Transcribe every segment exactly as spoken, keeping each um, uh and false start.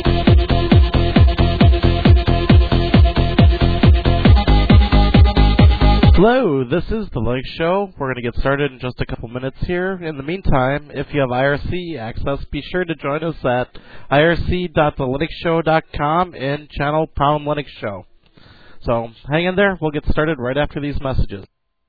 Hello, this is the Linux Show. We're going to get started in just a couple minutes here. In the meantime, if you have I R C access, be sure to join us at I R C dot the linux show dot com and channel Pound Linux Show. So hang in there. We'll get started right after these messages.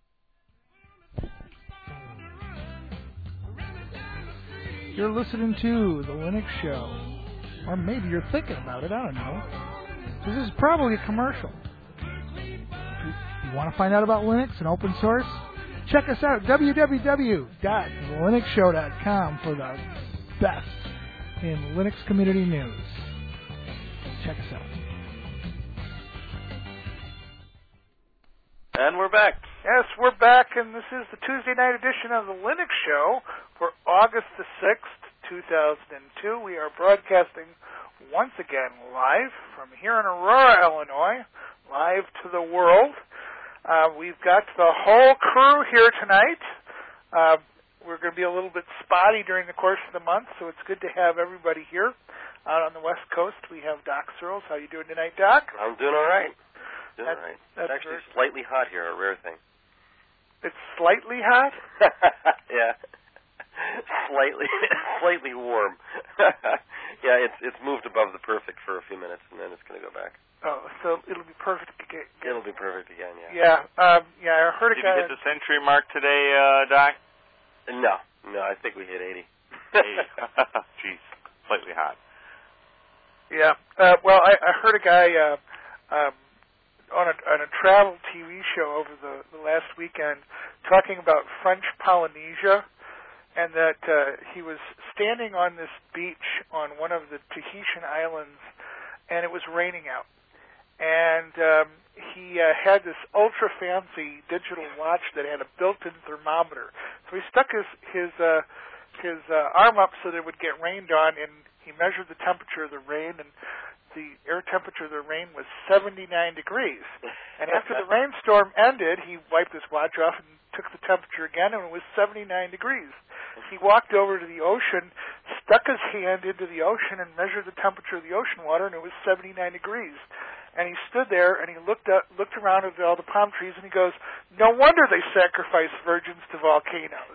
You're listening to the Linux Show. Or maybe you're thinking about it, I don't know. This is probably a commercial. You want to find out about Linux and open source? Check us out, w w w dot the linux show dot com, for the best in Linux community news. Check us out. And we're back. Yes, we're back, and this is the Tuesday night edition of the Linux Show for August the sixth, two thousand two. We are broadcasting once again live from here in Aurora, Illinois, live to the world. Uh, we've got the whole crew here tonight. Uh, we're going to be a little bit spotty during the course of the month, so it's good to have everybody here. Out on the West Coast, we have Doc Searles. How you doing tonight, Doc? I'm doing all right. Doing That's, all right. That's it's actually very... slightly hot here, a rare thing. It's slightly hot? Yeah. Slightly slightly warm. Yeah, it's it's moved above the perfect for a few minutes, and then it's going to go back. Oh, so it'll be perfect again. It'll be perfect again, yeah. Yeah, um, yeah, I heard a Did guy... you hit the century mark today, uh, Doc? No, no, I think we hit eighty. eighty. Jeez, slightly hot. Yeah, uh, well, I, I heard a guy uh, um, on, a, on a travel T V show over the, the last weekend talking about French Polynesia, and that uh, he was standing on this beach on one of the Tahitian islands, and it was raining out. And um, he uh, had this ultra-fancy digital watch that had a built-in thermometer. So he stuck his his uh, his uh, arm up so that it would get rained on, and he measured the temperature of the rain, and the air temperature of the rain was seventy-nine degrees. And after the rainstorm ended, he wiped his watch off and took the temperature again, and it was seventy-nine degrees. He walked over to the ocean, stuck his hand into the ocean, and measured the temperature of the ocean water, and it was seventy-nine degrees. And he stood there, and he looked up, looked around at all the palm trees, and he goes, "No wonder they sacrifice virgins to volcanoes."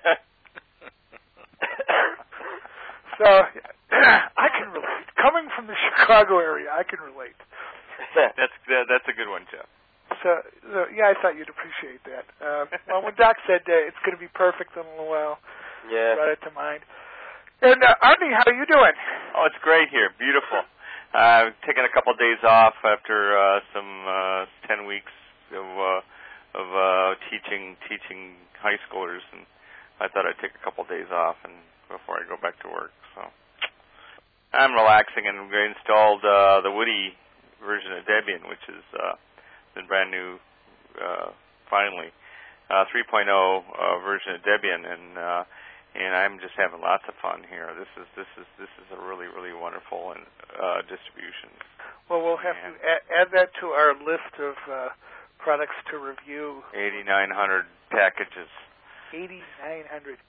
So, I can relate. Coming from the Chicago area, I can relate. That's uh, that's a good one, Jeff. So, so, yeah, I thought you'd appreciate that. Uh, well, when Doc said uh, it's going to be perfect in a little while, yeah, brought it to mind. And uh, Arnie, how are you doing? Oh, it's great here. Beautiful. I've uh, taken a couple of days off after uh, some uh, ten weeks of uh, of uh, teaching teaching high schoolers, and I thought I'd take a couple of days off and before I go back to work. So I'm relaxing, and we installed uh, the Woody version of Debian, which is uh, the brand new, uh, finally, uh, three point oh uh, version of Debian, and uh, and I'm just having lots of fun here. This is this is this is a really really wonderful and uh, distribution. Well, we'll have and to add, add that to our list of uh, products to review. eighty-nine hundred packages. eighty-nine hundred.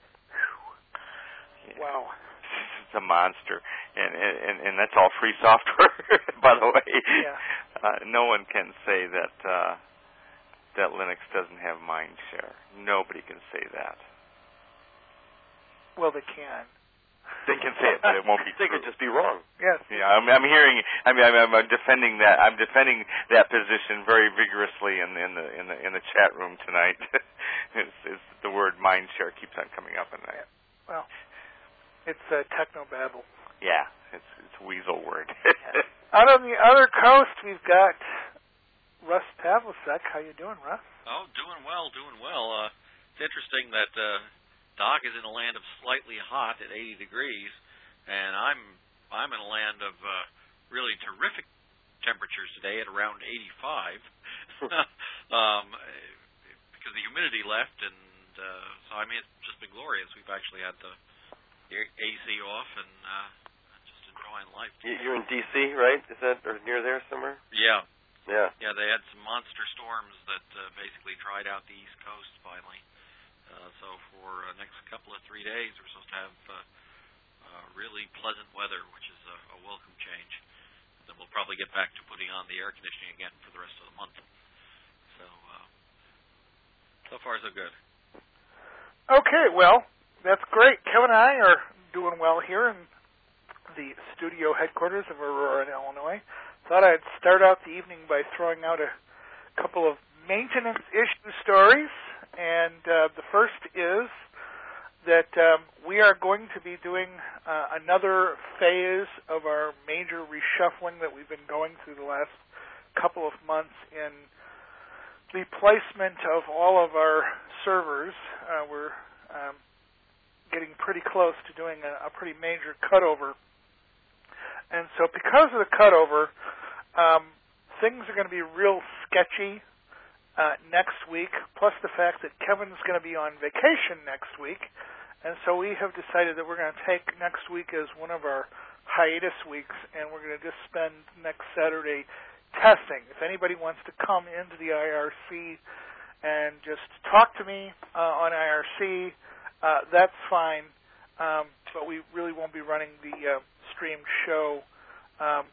Yeah. Wow. It's a monster, and and and that's all free software, by the way. Yeah. Uh, no one can say that uh, that Linux doesn't have mind share. Nobody can say that. Well, they can. They can say it, but it won't be. They true. could just be wrong. Yes. Yeah, I'm, I'm hearing. I mean, I'm, I'm defending that. I'm defending that position very vigorously in, in the in the in the chat room tonight. it's, it's the word mind share keeps on coming up, and I. Well, it's uh, technobabble. Yeah, it's it's a weasel word. Out on the other coast, we've got Russ Pavlicek. How you doing, Russ? Oh, doing well, doing well. Uh, it's interesting that. Uh, Doc is in a land of slightly hot at eighty degrees, and I'm I'm in a land of uh, really terrific temperatures today at around eighty-five, um, because the humidity left, and uh, so I mean it's just been glorious. We've actually had the A C off and uh, just enjoying life. You're in D C, right? Is that or near there somewhere? Yeah. Yeah. Yeah, they had some monster storms that uh, basically dried out the East Coast finally. Uh, so for the uh, next couple of three days, we're supposed to have uh, uh, really pleasant weather, which is a, a welcome change. probably get back to putting on the air conditioning again for the rest of the month. So, uh, so far so good. Okay, well, that's great. Kevin and I are doing well here in the studio headquarters of Aurora, Illinois. Thought I'd start out the evening by throwing out a couple of maintenance issue stories, and uh, the first is that um, we are going to be doing uh, another phase of our major reshuffling that we've been going through the last couple of months in the placement of all of our servers. Uh, we're um, getting pretty close to doing a, a pretty major cutover. And so because of the cutover, um, things are going to be real sketchy Uh, next week, plus the fact that Kevin's going to be on vacation next week, and so we have decided that we're going to take next week as one of our hiatus weeks, and we're going to just spend next Saturday testing. If anybody wants to come into the I R C and just talk to me uh, on I R C, uh, that's fine, um, but we really won't be running the uh, streamed show. Um,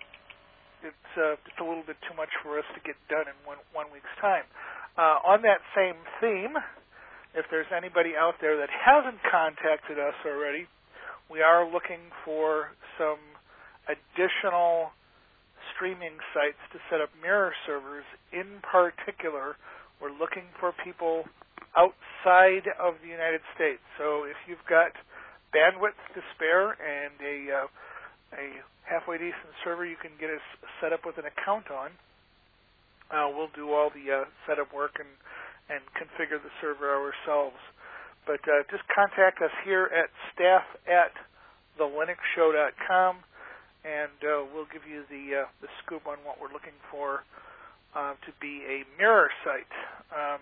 It's uh, just a little bit too much for us to get done in one, one week's time. Uh, on that same theme, if there's anybody out there that hasn't contacted us already, we are looking for some additional streaming sites to set up mirror servers. In particular, we're looking for people outside of the United States. So if you've got bandwidth to spare and a uh, a halfway decent server you can get us set up with an account on, uh, we'll do all the uh, setup work and, and configure the server ourselves. But uh, just contact us here at staff at the linux show dot com, and uh, we'll give you the, uh, the scoop on what we're looking for uh, to be a mirror site. Um,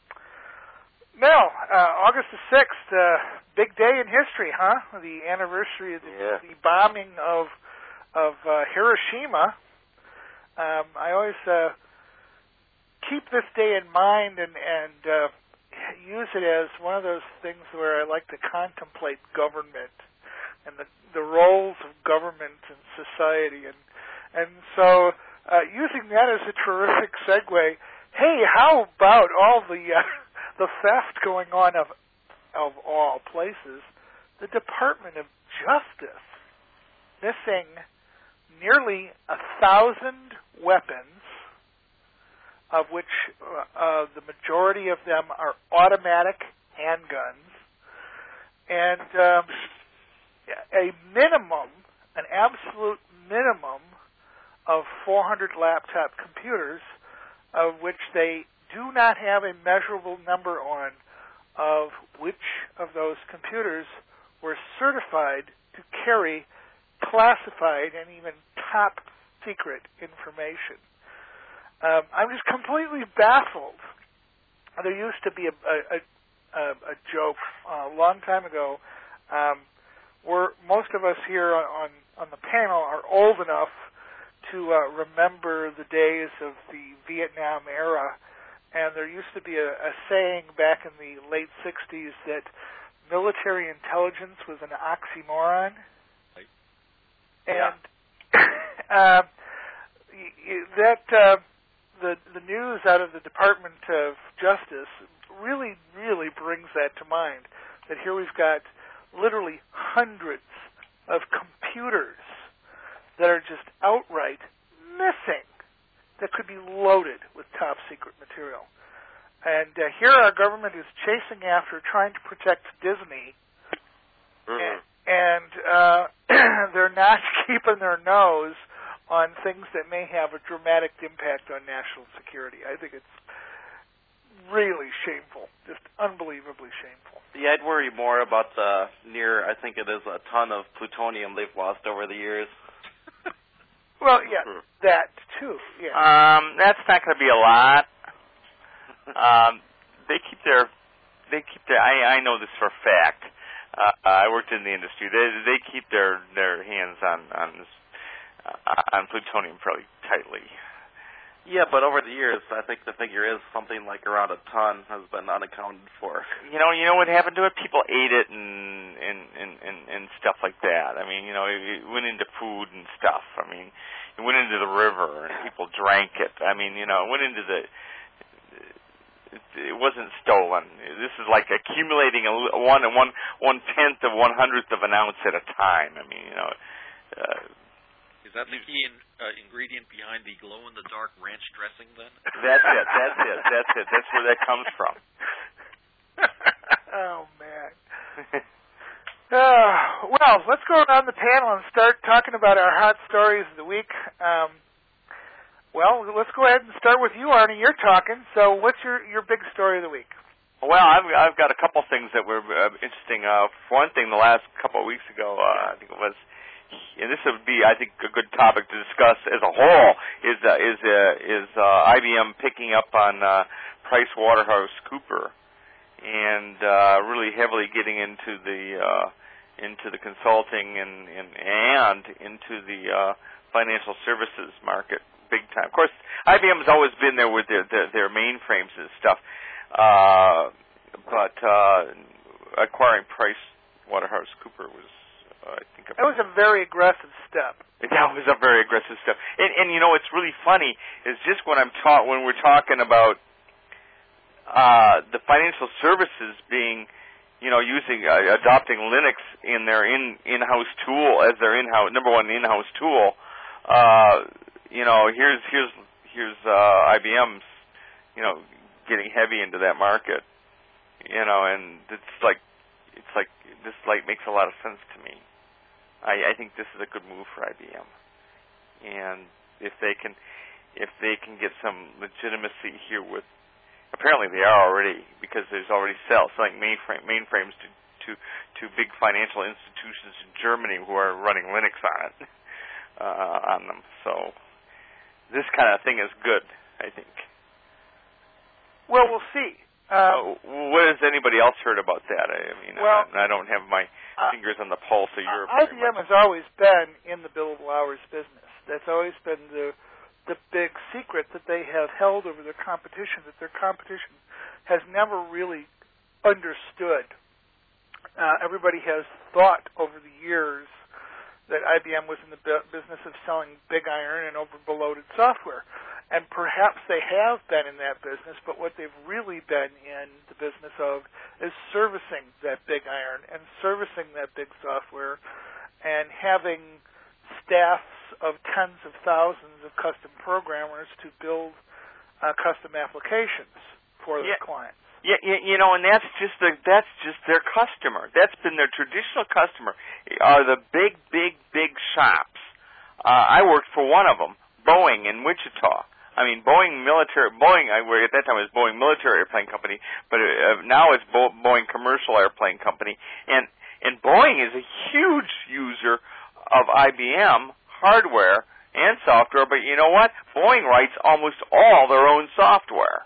Now, uh, August the sixth, uh, big day in history, huh? The anniversary of the, yeah. the bombing of of uh, Hiroshima. Um, I always uh, keep this day in mind and, and uh, use it as one of those things where I like to contemplate government and the, the roles of government in society. And, and so uh, using that as a terrific segue, hey, how about all the... Uh, the theft going on of, of all places, the Department of Justice missing nearly a thousand weapons, of which uh, the majority of them are automatic handguns, and um, a minimum, an absolute minimum of four hundred laptop computers, of which they do not have a measurable number on of which of those computers were certified to carry classified and even top secret information. Um, I'm just completely baffled. There used to be a, a, a, a joke uh, a long time ago um, where most of us here on, on the panel are old enough to uh, remember the days of the Vietnam era. And there used to be a, a saying back in the late sixties that military intelligence was an oxymoron. Right. And uh, that uh, the the news out of the Department of Justice really, really brings that to mind. That here we've got literally hundreds of computers that are just outright missing, that could be loaded with top secret material. And uh, here our government is chasing after, trying to protect Disney, Mm-hmm. and, and uh, they're not keeping their nose on things that may have a dramatic impact on national security. I think it's really shameful, just unbelievably shameful. Yeah, I'd worry more about the near, I think it is a ton of plutonium they've lost over the years. Well, yeah, that too. Yeah. Um, that's not going to be a lot. Um, they keep their, they keep their. I, I know this for a fact. Uh, I worked in the industry. They they keep their, their hands on on this, uh, on plutonium fairly tightly. Yeah, but over the years, I think the figure is something like around a ton has been unaccounted for. You know, you know what happened to it? People ate it and and and and, and stuff like that. I mean, you know, it, it went into food and stuff. I mean, it went into the river and people drank it. I mean, you know, it went into the. It, it wasn't stolen. This is like accumulating a one and one one tenth of one hundredth of an ounce at a time. I mean, you know. Uh, Is that the key in, uh, ingredient behind the glow-in-the-dark ranch dressing, then? That's it. That's it. That's it. That's where that comes from. Oh, man. uh, well, let's go around the panel and start talking about our hot stories of the week. Um, well, let's go ahead and start with you, Arnie. You're talking. So what's your, your big story of the week? Well, I've, I've got a couple things that were uh, interesting. Uh, for one thing, the last couple of weeks ago, uh, I think it was, and this would be, I think, a good topic to discuss as a whole, is uh, is uh, is uh, I B M picking up on uh, Price Waterhouse Cooper and uh, really heavily getting into the uh, into the consulting and and, and into the uh, financial services market big time. Of course, I B M has always been there with their their, their mainframes and stuff, uh, but uh, acquiring Price Waterhouse Cooper was. Uh, I think that was a very aggressive step. That was a very aggressive step. And, and you know, what's really funny is just when I'm ta- when we're talking about uh, the financial services being, you know, using uh, adopting Linux in their in in-house tool as their in-house number one in-house tool. Uh, you know, here's here's here's uh, I B M's, you know, getting heavy into that market. You know, and it's like it's like this like makes a lot of sense to me. I, I think this is a good move for I B M, and if they can, if they can get some legitimacy here with, apparently they are already, because there's already sales selling mainframe mainframes to, to to big financial institutions in Germany who are running Linux on it, uh, on them. So this kind of thing is good, I think. Well, we'll see. Um, uh, what has anybody else heard about that? I mean, well, I, I don't have my uh, fingers on the pulse of Europe. Uh, I B M has always been in the billable hours business. That's always been the the big secret that they have held over their competition, that their competition has never really understood. Uh, everybody has thought over the years that I B M was in the bu- business of selling big iron and over-bloated software. And perhaps they have been in that business, but what they've really been in the business of is servicing that big iron and servicing that big software and having staffs of tens of thousands of custom programmers to build uh, custom applications for their yeah. clients. Yeah, you know, and that's just the, that's just their customer. That's been their traditional customer. Are the big, big, big shops. Uh, I worked for one of them, Boeing in Wichita. I mean, Boeing military, Boeing, I, at that time it was Boeing Military Airplane Company, but uh, now it's Bo- Boeing Commercial Airplane Company. And, and Boeing is a huge user of I B M hardware and software, but you know what? Boeing writes almost all their own software,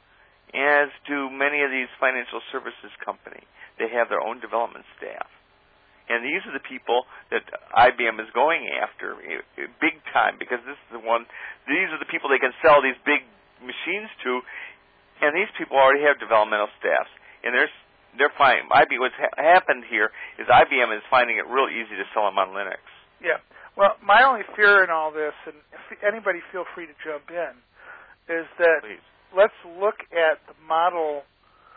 as do many of these financial services companies. They have their own development staff. And these are the people that I B M is going after big time, because this is the one, these are the people they can sell these big machines to, and these people already have developmental staffs. And they're, they're finding, I B M, what's ha- happened here is I B M is finding it real easy to sell them on Linux. Yeah. Well, my only fear in all this, and if anybody feel free to jump in, is that Please. Let's look at the model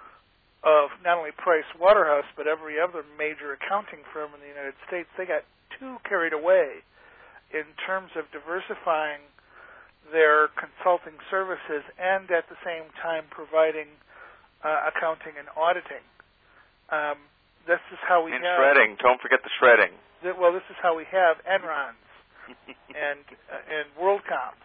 of not only Price Waterhouse, but every other major accounting firm in the United States. They got too carried away in terms of diversifying their consulting services and at the same time providing uh, accounting and auditing. Um, this is how we and have... shredding. Don't forget the shredding. Th- well, this is how we have Enrons and uh, and WorldComs.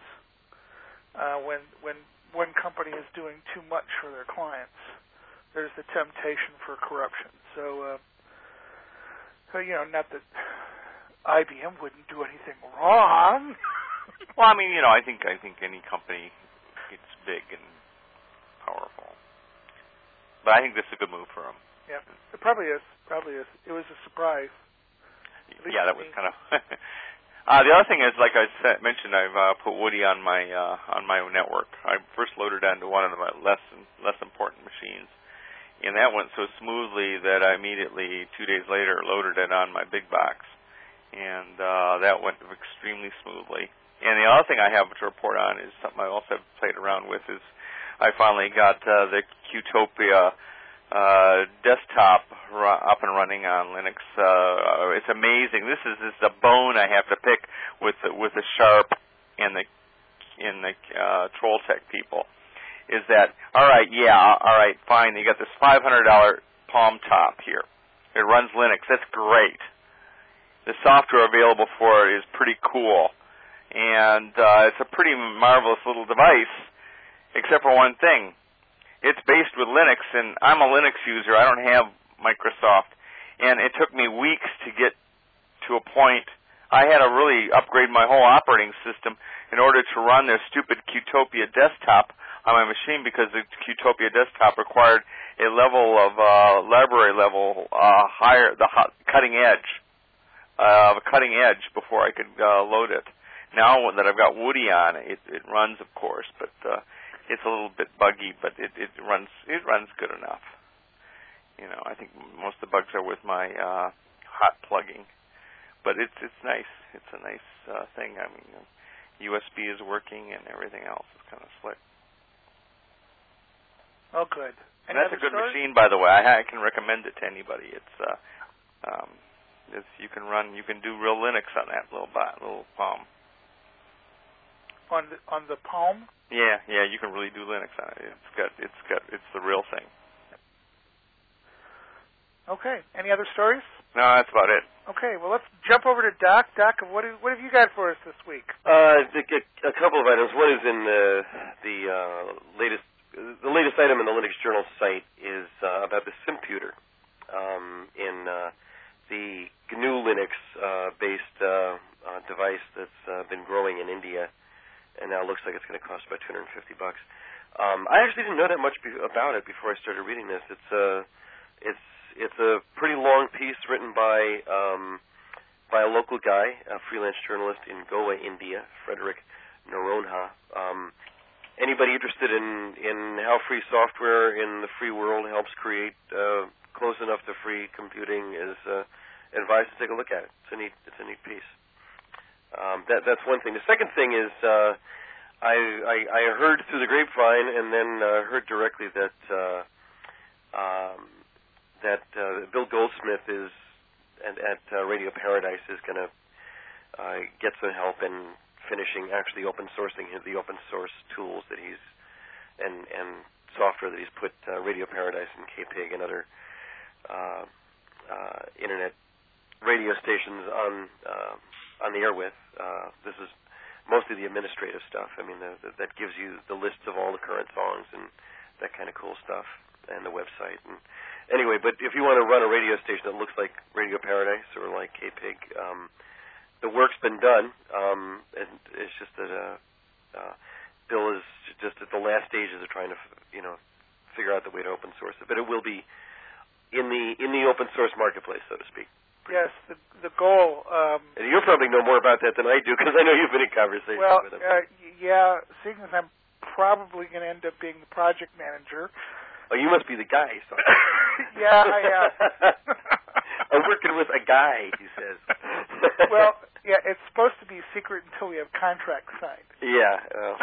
Uh, when when one company is doing too much for their clients, there's the temptation for corruption. So, uh, so you know, not that I B M wouldn't do anything wrong. Well, I mean, you know, I think I think any company gets big and powerful, but I think this is a good move for them. Yeah, it probably is. Probably is. It was a surprise. Yeah, that was kind of. Uh, the other thing is, like I said, mentioned, I've uh, put Woody on my uh, on my network. I first loaded onto one of the less less important machines, and that went so smoothly that I immediately, two days later, loaded it on my big box, and uh, that went extremely smoothly. And the other thing I have to report on is something I also have played around with is I finally got uh, the Qtopia Uh, desktop ru- up and running on Linux. Uh, it's amazing. This is this is a bone I have to pick with the, with the Sharp and the in the uh, Trolltech people. Is that all right? Yeah, all right, fine. You got this five hundred dollar Palm Top here. It runs Linux. That's great. The software available for it is pretty cool, and uh, it's a pretty marvelous little device, except for one thing. It's based with Linux, and I'm a Linux user. I don't have Microsoft. And it took me weeks to get to a point. I had to really upgrade my whole operating system in order to run this stupid Qtopia desktop on my machine because the Qtopia desktop required a level of uh, library level uh, higher, the hot, cutting edge, uh, a cutting edge before I could uh, load it. Now that I've got Woody on, it, it runs, of course, but uh, it's a little bit buggy, but it, it runs it runs good enough. You know, I think most of the bugs are with my uh, hot plugging, but it's it's nice. It's a nice uh, thing. I mean, U S B is working and everything else is kind of slick. Oh, good. And that's a good story? Machine, by the way. I, I can recommend it to anybody. It's uh, um, it's you can run you can do real Linux on that little bot, little Palm. On the on the Palm. Yeah, yeah, you can really do Linux on it. It's got, it's got, it's the real thing. Okay. Any other stories? No, that's about it. Okay. Well, let's jump over to Doc. Doc, what have, what have you got for us this week? Uh, a, a couple of items. One is in the the uh, latest the latest item in the Linux Journal site is uh, about the Simputer, um, in uh, the G N U Linux uh, based uh, uh, device that's uh, been growing in India. And now it looks like it's going to cost about two hundred fifty bucks. Um, I actually didn't know that much be- about it before I started reading this. It's a, it's it's a pretty long piece written by um, by a local guy, a freelance journalist in Goa, India, Frederick Noronha. Um, anybody interested in, in how free software in the free world helps create uh, close enough to free computing is uh, advised to take a look at it. It's a neat it's a neat piece. Um, that, that's one thing. The second thing is uh, I, I, I heard through the grapevine and then uh, heard directly that uh, um, that uh, Bill Goldsmith is at, at uh, Radio Paradise is going to uh, get some help in finishing actually open sourcing the open source tools that he's and and software that he's put uh, Radio Paradise and K P I G and other uh, uh, internet radio stations on. Uh, on the air with. Uh, this is mostly the administrative stuff. I mean, the, the, that gives you the lists of all the current songs and that kind of cool stuff, and the website. And anyway, but if you want to run a radio station that looks like Radio Paradise or like K P I G, um, the work's been done. Um, and it's just that uh, uh, Bill is just at the last stages of trying to, you know, figure out the way to open source it. But it will be in the in the open source marketplace, so to speak. Yes, the the goal. Um, and you probably know more about that than I do because I know you've been in conversation well, with him. Well, uh, yeah, seeing as I'm probably going to end up being the project manager. Oh, you must be the guy. So. Yeah, I am. I'm working with a guy, he says. Well, yeah, it's supposed to be secret until we have contracts signed. Yeah. Uh.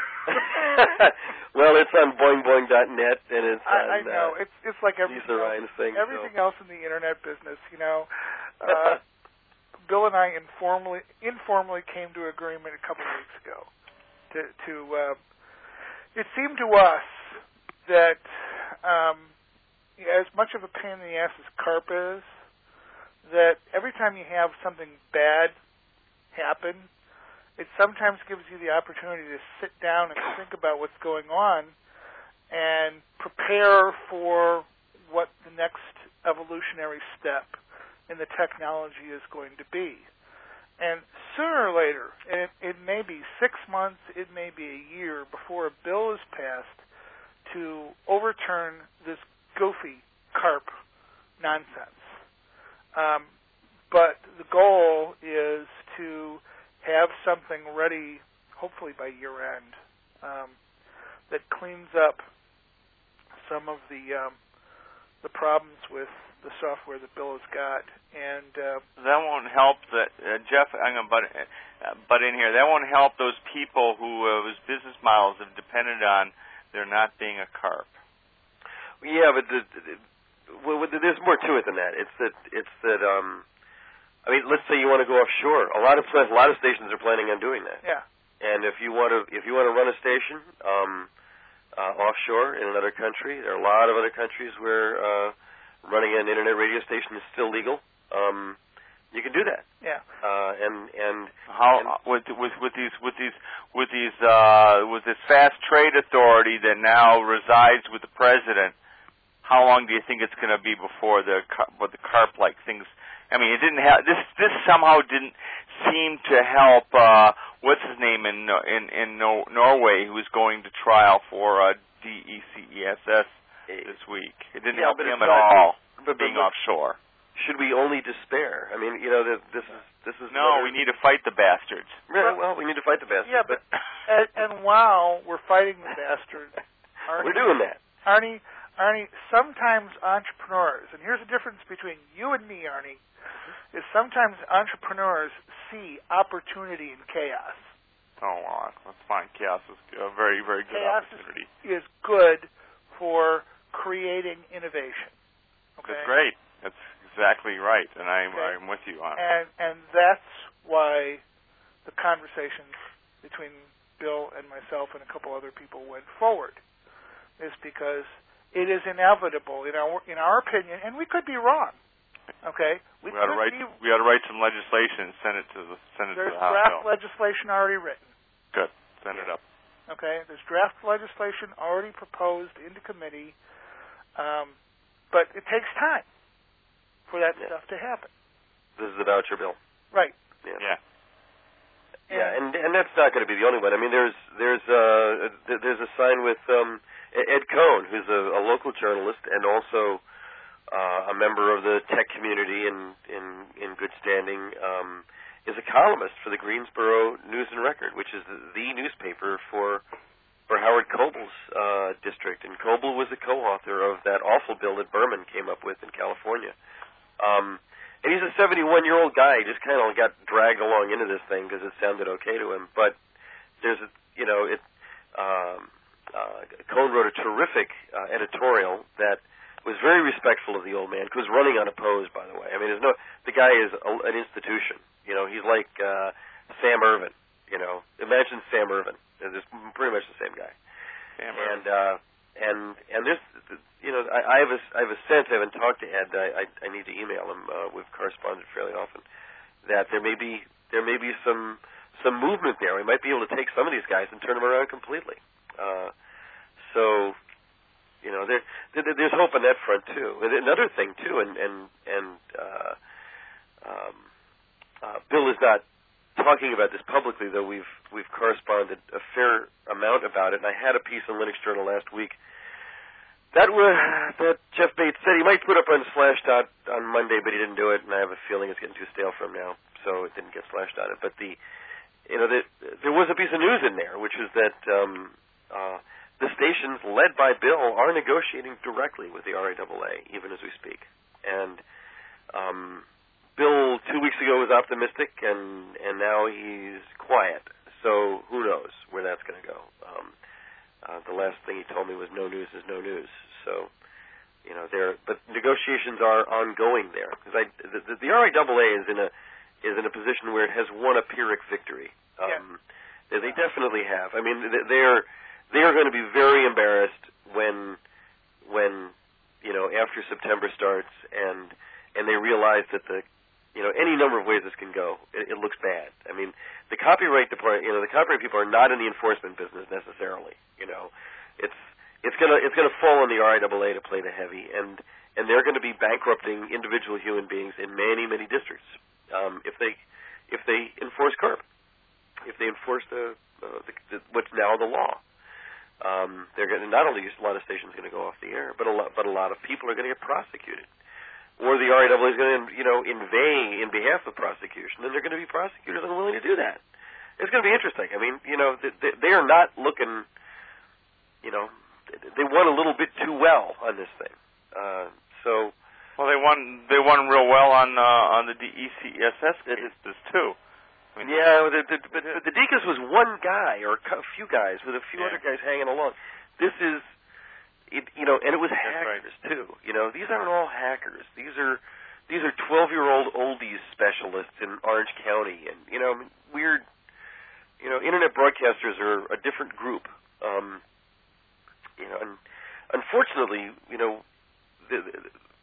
Well, it's on boing boing dot net, and it's on, I, I know. Uh, it's it's like everything else, thing, everything so. else in the internet business, you know. Uh, Bill and I informally informally came to agreement a couple of weeks ago. To, to uh, it seemed to us that um, as much of a pain in the ass as CARP is, that every time you have something bad happen, it sometimes gives you the opportunity to sit down and think about what's going on and prepare for what the next evolutionary step in the technology is going to be. And sooner or later, and it, it may be six months, it may be a year before a bill is passed to overturn this goofy CARP nonsense. Um, but the goal is to have something ready, hopefully by year end, um, that cleans up some of the um, the problems with the software that Bill has got. And uh, that won't help. That uh, Jeff, I'm going to butt, uh, butt in here. That won't help those people who uh, whose business models have depended on there not being a CARP. Yeah, but the, the, well, there's more to it than that. It's that it's that. Um, I mean, let's say you want to go offshore. A lot of a lot of stations are planning on doing that. Yeah. And if you want to if you want to run a station um, uh, offshore in another country, there are a lot of other countries where uh, running an internet radio station is still legal. Um, you can do that. Yeah. Uh, and and how and, with with with these with these with these uh, with this fast trade authority that now resides with the president. How long do you think it's going to be before the what the CARP like things? I mean, it didn't have this. This somehow didn't seem to help. Uh, what's his name in in in no, Norway, who was going to trial for uh, D E C E S S this week? It didn't yeah, help but him it's at not, all. But, being but, offshore. Should we only despair? I mean, you know, this is this is no. We need to fight the bastards. Really? Well, we need to fight the bastards. Yeah, but and, and while we're fighting the bastards, Arnie, we're doing that. Arnie. Arnie, sometimes entrepreneurs, and here's the difference between you and me, Arnie, is sometimes entrepreneurs see opportunity in chaos. Oh, well, that's fine. Chaos is a very, very good chaos opportunity. Is, is good for creating innovation. Okay? That's great. That's exactly right, and I'm, okay. I'm with you on it. And, and that's why the conversations between Bill and myself and a couple other people went forward, is because it is inevitable, in our in our opinion, and we could be wrong. Okay, we, we ought to write. Be, we ought to write some legislation and send it to the send it There's to the House. draft bill. legislation already written. Good, send it up. Okay, there's draft legislation already proposed into committee, um, but it takes time for that yeah. stuff to happen. This is the voucher bill, right? Yeah. Yeah. Yeah, and and that's not going to be the only one. I mean, there's there's uh there's a sign with um, Ed Cohn, who's a, a local journalist and also uh, a member of the tech community in in, in good standing. Um, is a columnist for the Greensboro News and Record, which is the, the newspaper for for Howard Coble's uh, district. And Coble was a co-author of that awful bill that Berman came up with in California. Um, And he's a seventy-one-year-old guy. He just kind of got dragged along into this thing because it sounded okay to him. But there's, a, you know, it. Um, uh, Cohn wrote a terrific uh, editorial that was very respectful of the old man, who was running unopposed, by the way. I mean, there's no. The guy is a, an institution. You know, he's like uh, Sam Ervin. You know, imagine Sam Ervin. It's pretty much the same guy. Sam and uh, and and this. You know, I, I have a I have a sense. I haven't talked to Ed. I I, I need to email him. Uh, we've corresponded fairly often. That there may be there may be some some movement there. We might be able to take some of these guys and turn them around completely. Uh, so, you know, there, there there's hope on that front too. And another thing too, and and and uh, um, uh, Bill is not talking about this publicly, though we've we've corresponded a fair amount about it. And I had a piece in Linux Journal last week. That was, that Jeff Bates said he might put up on Slashdot on Monday, but he didn't do it, and I have a feeling it's getting too stale for him now, so it didn't get Slashdotted. But the, you know, the, there was a piece of news in there, which was that um, uh, the stations led by Bill are negotiating directly with the R I A A, even as we speak. And um, Bill two weeks ago was optimistic, and and now he's quiet. So who knows where that's going to go? Um, Uh, the last thing he told me was no news is no news. So, you know, there. But negotiations are ongoing there because I the, the, the R I A A is in a is in a position where it has won a Pyrrhic victory. Um, yeah. They definitely have. I mean, they're they are going to be very embarrassed when when you know after September starts and and they realize that the you know any number of ways this can go. It, it looks bad. I mean, the copyright department, you know, the copyright people are not in the enforcement business necessarily. You know, it's it's gonna it's gonna fall on the R I A A to play the heavy, and and they're going to be bankrupting individual human beings in many many districts um, if they if they enforce CARP, if they enforce the, uh, the, the what's now the law. Um, they're going to not only a lot of stations going to go off the air, but a lot but a lot of people are going to get prosecuted, or the R I A A is going to you know inveigh in behalf of prosecution, and they're going to be prosecutors unwilling to do that. it's going to be interesting. I mean, you know, they, they are not looking, you know, they won a little bit too well on this thing. Uh, so, well, they won they won real well on uh, on the E C S S cases too. I mean, yeah, the, the, but the D C A S was one guy or a few guys with a few yeah. other guys hanging along. This is, it, you know, and it was That's hackers right. too. You know, these aren't all hackers. These are these are twelve-year-old oldies specialists in Orange County, and you know, weird. You know, internet broadcasters are a different group. Um, you know, and unfortunately, you know, the, the,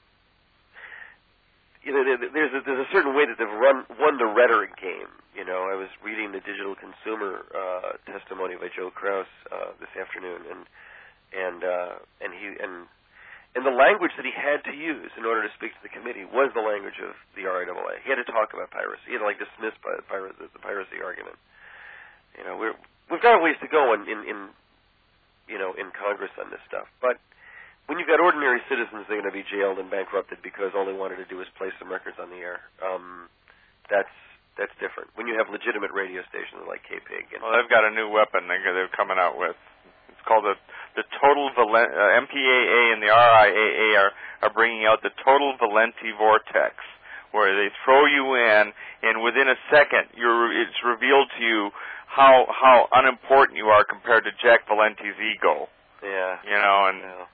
you know, there's a, there's a certain way that they've run won the rhetoric game. You know, I was reading the digital consumer uh, testimony by Joe Kraus uh, this afternoon, and and uh, and he and and the language that he had to use in order to speak to the committee was the language of the R I A A. He had to talk about piracy. He had to like dismiss by the, pir- the, the piracy argument. You know, we're we've got a ways to go in, in in you know in Congress on this stuff, but when you've got ordinary citizens that are going to be jailed and bankrupted because all they wanted to do was play some records on the air, um, that's that's different. When you have legitimate radio stations like K P I G, and well, they've got a new weapon they, they're coming out with. It's called the the Total Valen- uh, M P A A and the R I A A are are bringing out the Total Valenti Vortex, where they throw you in, and within a second, you're it's revealed to you how how unimportant you are compared to Jack Valenti's ego. Yeah, you know, and. Yeah.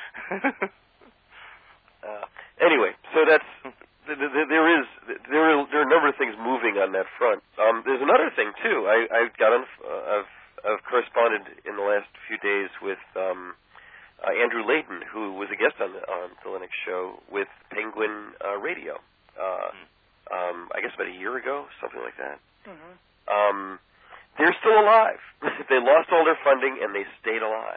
uh, anyway, so that's th- th- there is there are, there are a number of things moving on that front. Um, there's another thing too. I I got on. Uh, I've I've corresponded in the last few days with um, uh, Andrew Layton, who was a guest on the on the Linux show with Penguin uh, Radio. Uh, um, I guess about a year ago, something like that. Mm-hmm. Um, they're still alive. They lost all their funding and they stayed alive.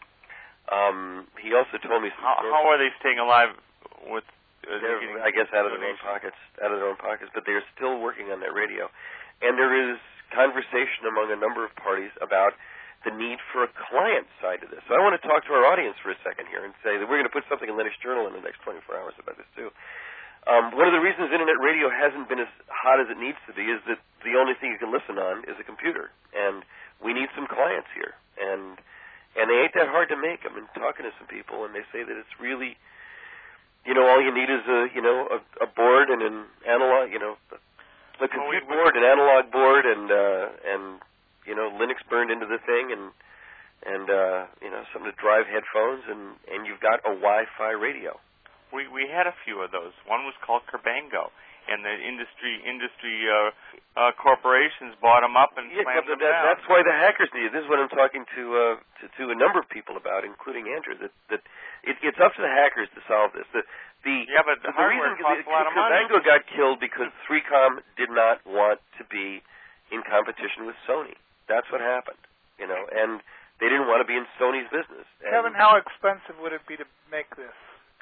Um, he also told me some how, how are they staying alive with? Uh, getting, I guess out of their own pockets, out of their own pockets. But they're still working on that radio, and there is conversation among a number of parties about the need for a client side to this. So I want to talk to our audience for a second here and say that we're going to put something in Linux Journal in the next twenty-four hours about this too. Um, one of the reasons internet radio hasn't been as hot as it needs to be is that the only thing you can listen on is a computer, and we need some clients here. And And they ain't that hard to make. I've been talking to some people, and they say that it's really, you know, all you need is a, you know, a, a board and an analog, you know, a compute well, we, board, an analog board, and uh, and you know, Linux burned into the thing, and and uh, you know, something to drive headphones, and and you've got a Wi-Fi radio. We we had a few of those. One was called Kerbango, and the industry industry uh, uh, corporations bought them up and yeah, slammed that, them down. That's why the hackers need it. This is what I'm talking to uh, to, to a number of people about, including Andrew. That that it, it's up to the hackers to solve this. The the yeah, but the, the hardware reason costs a lot of money. Kerbango got killed because three com did not want to be in competition with Sony. That's what happened, you know, and they didn't want to be in Sony's business. And Kevin, how expensive would it be to make this?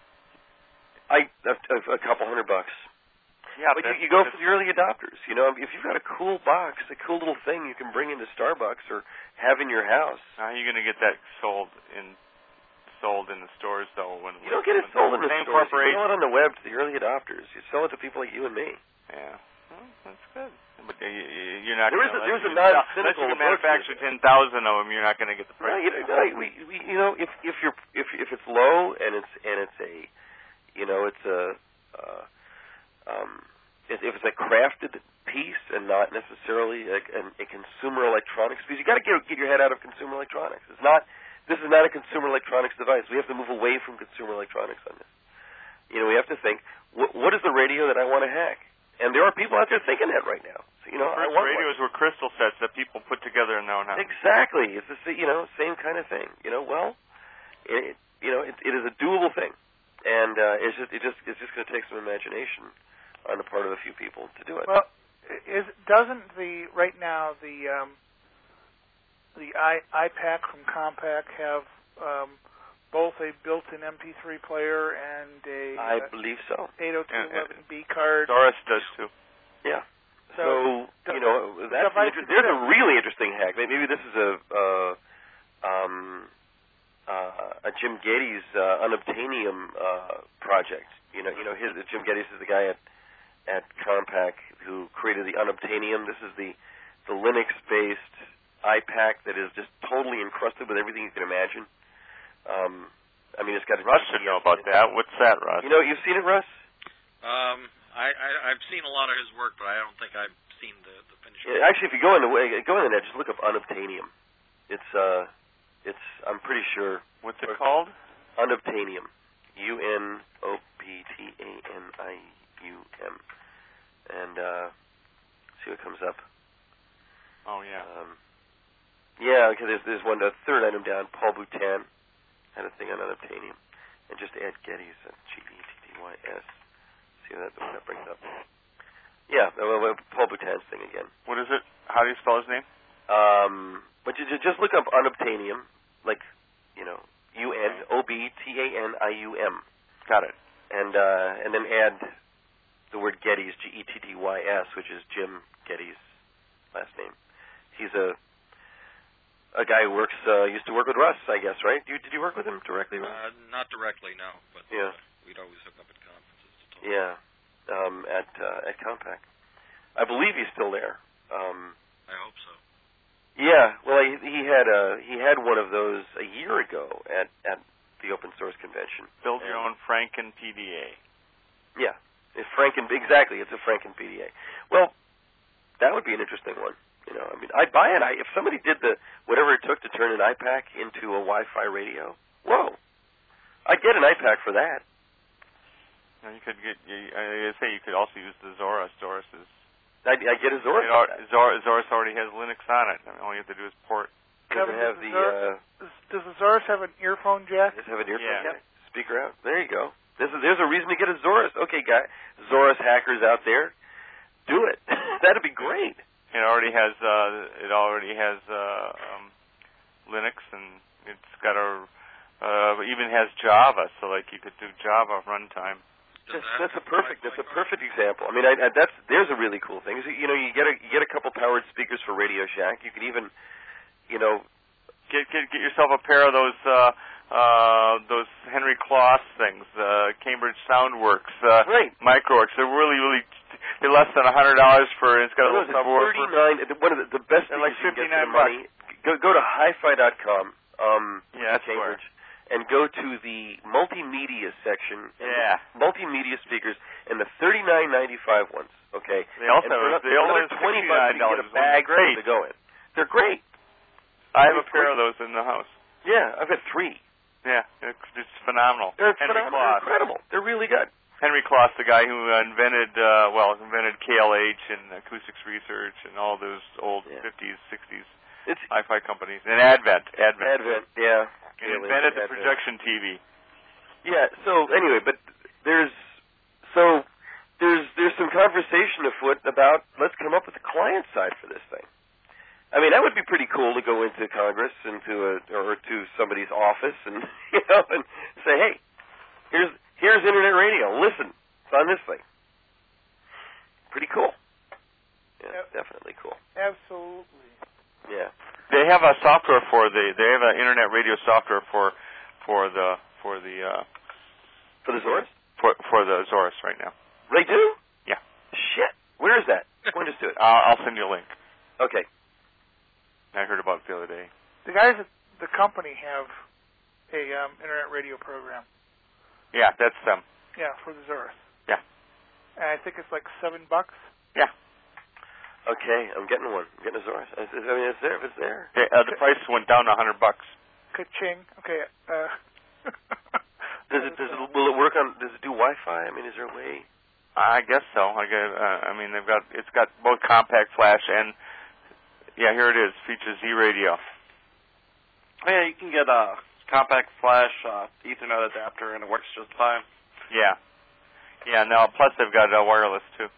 I a, a couple hundred bucks. Yeah, but you, you go for the early adopters. You know, if you've got a cool box, a cool little thing you can bring into Starbucks or have in your house. How are you going to get that sold in sold in the stores though? When you don't get it sold in the same stores. You corporation. sell it on the web to the early adopters. You sell it to people like you and me. Yeah, well, that's good. But uh, you're not. There is gonna, a, there's a non-cynical. non-cynical Unless you can manufacture ten thousand of them, you're not going to get the price. No, you, no, we, we, you know, if if you're if if it's low and it's and it's a, you know, it's a, uh, um, if, if it's a crafted piece and not necessarily a, a, a consumer electronics piece, you got to get get your head out of consumer electronics. It's not. This is not a consumer electronics device. We have to move away from consumer electronics on this. You know, we have to think, what, what is the radio that I want to hack? And there are people out there thinking that right now. So, you know, the first I want radios one. were crystal sets that people put together in their own house. Exactly. It's the you know same kind of thing. You know, well, it, you know, it, it is a doable thing, and uh, it's just it just it's just going to take some imagination on the part of a few people to do it. Well, is doesn't the right now the um, the I, iPac from Compaq have um, both a built-in M P three player and a I uh, believe so. eight oh two eleven B card? Doris does too. Yeah. So, so you know, that's an inter- there's a really interesting hack. Maybe this is a uh, um, uh, a Jim Geddes uh, unobtainium uh, project. You know, you know, his Jim Geddes is the guy at at Compaq who created the unobtainium. This is the the Linux-based iPack that is just totally encrusted with everything you can imagine. Um, I mean, it's got. Russ should know about that. What's that, Russ? You know, you've seen it, Russ? Um, I, I I've seen a lot of his work, but I don't think I've seen the the finished. Yeah, actually, if you go in the go in the net, just look up Unobtainium. It's uh, it's I'm pretty sure. What's it called? Unobtainium. U N O P T A N I U M. And uh, see what comes up. Oh yeah. Um, yeah. Okay. There's there's one. The third item down. Paul Boutin had a thing on Unobtainium, and just add Geddes. G E T T Y S. See what that, what that brings up. Yeah. Uh, Paul Boutin's thing again. What is it? How do you spell his name? Um, but you just look up Unobtainium, like you know, U N O B T A N I U M. Got it. And uh, and then add the word Geddes, G E T T Y S, which is Jim Geddes' last name. He's a a guy who works uh, used to work with Russ, I guess, right? You, did you work with him directly? Russ? Uh, not directly, no. But yeah. uh, we'd always hook up at conferences to talk. Yeah, um, at uh, at Compaq. I believe he's still there. Um, I hope so. Yeah. Well, he, he had a he had one of those a year ago at at the Open Source Convention. Build your own Franken P D A. Yeah, it's Franken exactly. It's a Franken P D A. Well, that would be an interesting one. You know, I mean, I'd buy it. I, if somebody did the whatever it took to turn an iPack into a Wi-Fi radio, whoa, I'd get an iPack for that. Now you could get. You, I say you could also use the Zorus. Zorus is. I, I get a Zorus. It, Zorus, Zorus already has Linux on it. I mean, all you have to do is port. Does it have the? Uh, does, does the Zorus have an earphone jack? Does it have an earphone yeah. jack? Speaker out. There you go. This is there's a reason to get a Zorus. Okay, guy, Zorus hackers out there, do it. That'd be great. It already has. Uh, it already has uh, um, Linux, and it's got a. Uh, even has Java, so like you could do Java runtime. That's, that's a perfect. That's a perfect example. I mean, I, I, that's there's a really cool thing. You know, you get a you get a couple powered speakers for Radio Shack. You can even, you know, get get get yourself a pair of those uh, uh, those Henry Kloss things, uh, Cambridge Soundworks, uh, right? Microworks. They're really really they're less than a hundred dollars for. It's got a little subwoofer. thirty-nine. One of the, the best things like you can get for fifty-nine money. Go go to hi-fi dot com. Um, yeah, that's Cambridge. And go to the multimedia section. Yeah. Multimedia speakers and the thirty-nine ninety-five ones. Okay. They also and for they only twenty bucks you get a bag great. to go in. They're great. I have a pair of those in the house. Yeah, I've got three. Yeah, it's just phenomenal. They're Henry phenomenal. Kloss. They're incredible. They're really good. Henry Kloss, the guy who invented uh, well invented K L H and Acoustics Research and all those old yeah. fifties, sixties it's, hi-fi companies and Advent. Advent. Advent. Yeah. He invented the projection T V. Yeah. So anyway, but there's so there's there's some conversation afoot about let's come up with a client side for this thing. I mean, that would be pretty cool to go into Congress, into a or to somebody's office, and you know, and say, hey, here's here's internet radio. Listen, it's on this thing. Pretty cool. Yeah, yep. Definitely cool. Absolutely. Yeah. They have a software for the. They have an internet radio software for, for the for the. Uh, for the Zorus. For for the Zorus right now. They do? Yeah. Shit. Where is that? Point us to it. Uh, I'll send you a link. Okay. I heard about it the other day. The guys at the company have a um, internet radio program. Yeah, that's them. Yeah, for the Zorus. Yeah. And I think it's like seven bucks. Yeah. Okay, I'm getting one. I'm getting a Zorus. I mean, it's there if it's there. Okay, uh, the price went down to a hundred bucks. Ka-ching. Okay. Uh, does it? Does it? Will it work on? Does it do Wi-Fi? I mean, is there a way? I guess so. I guess, uh, I mean, they've got. It's got both compact flash and. Yeah, here it is. Features Z radio. Oh, yeah, you can get a compact flash uh, Ethernet adapter, and it works just fine. Yeah. Yeah. Now, plus they've got uh, wireless too.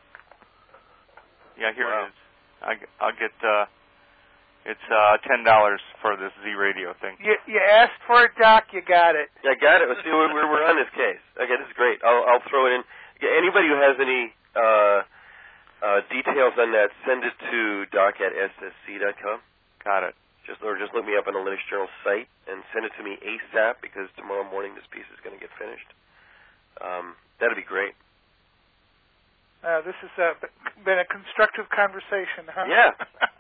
Yeah, here wow. it is. I, I'll get, uh, it's uh, ten dollars for this Z radio thing. You, you asked for it, Doc, you got it. Yeah, I got it. Let's see, we're, we're on this case. Okay, this is great. I'll, I'll throw it in. Anybody who has any uh, uh, details on that, send it to doc at s s c dot com. Got it. Just, or just look me up on the Linux Journal site and send it to me ASAP because tomorrow morning this piece is going to get finished. Um, that'd be great. Uh, this has uh, been a constructive conversation, huh? Yeah.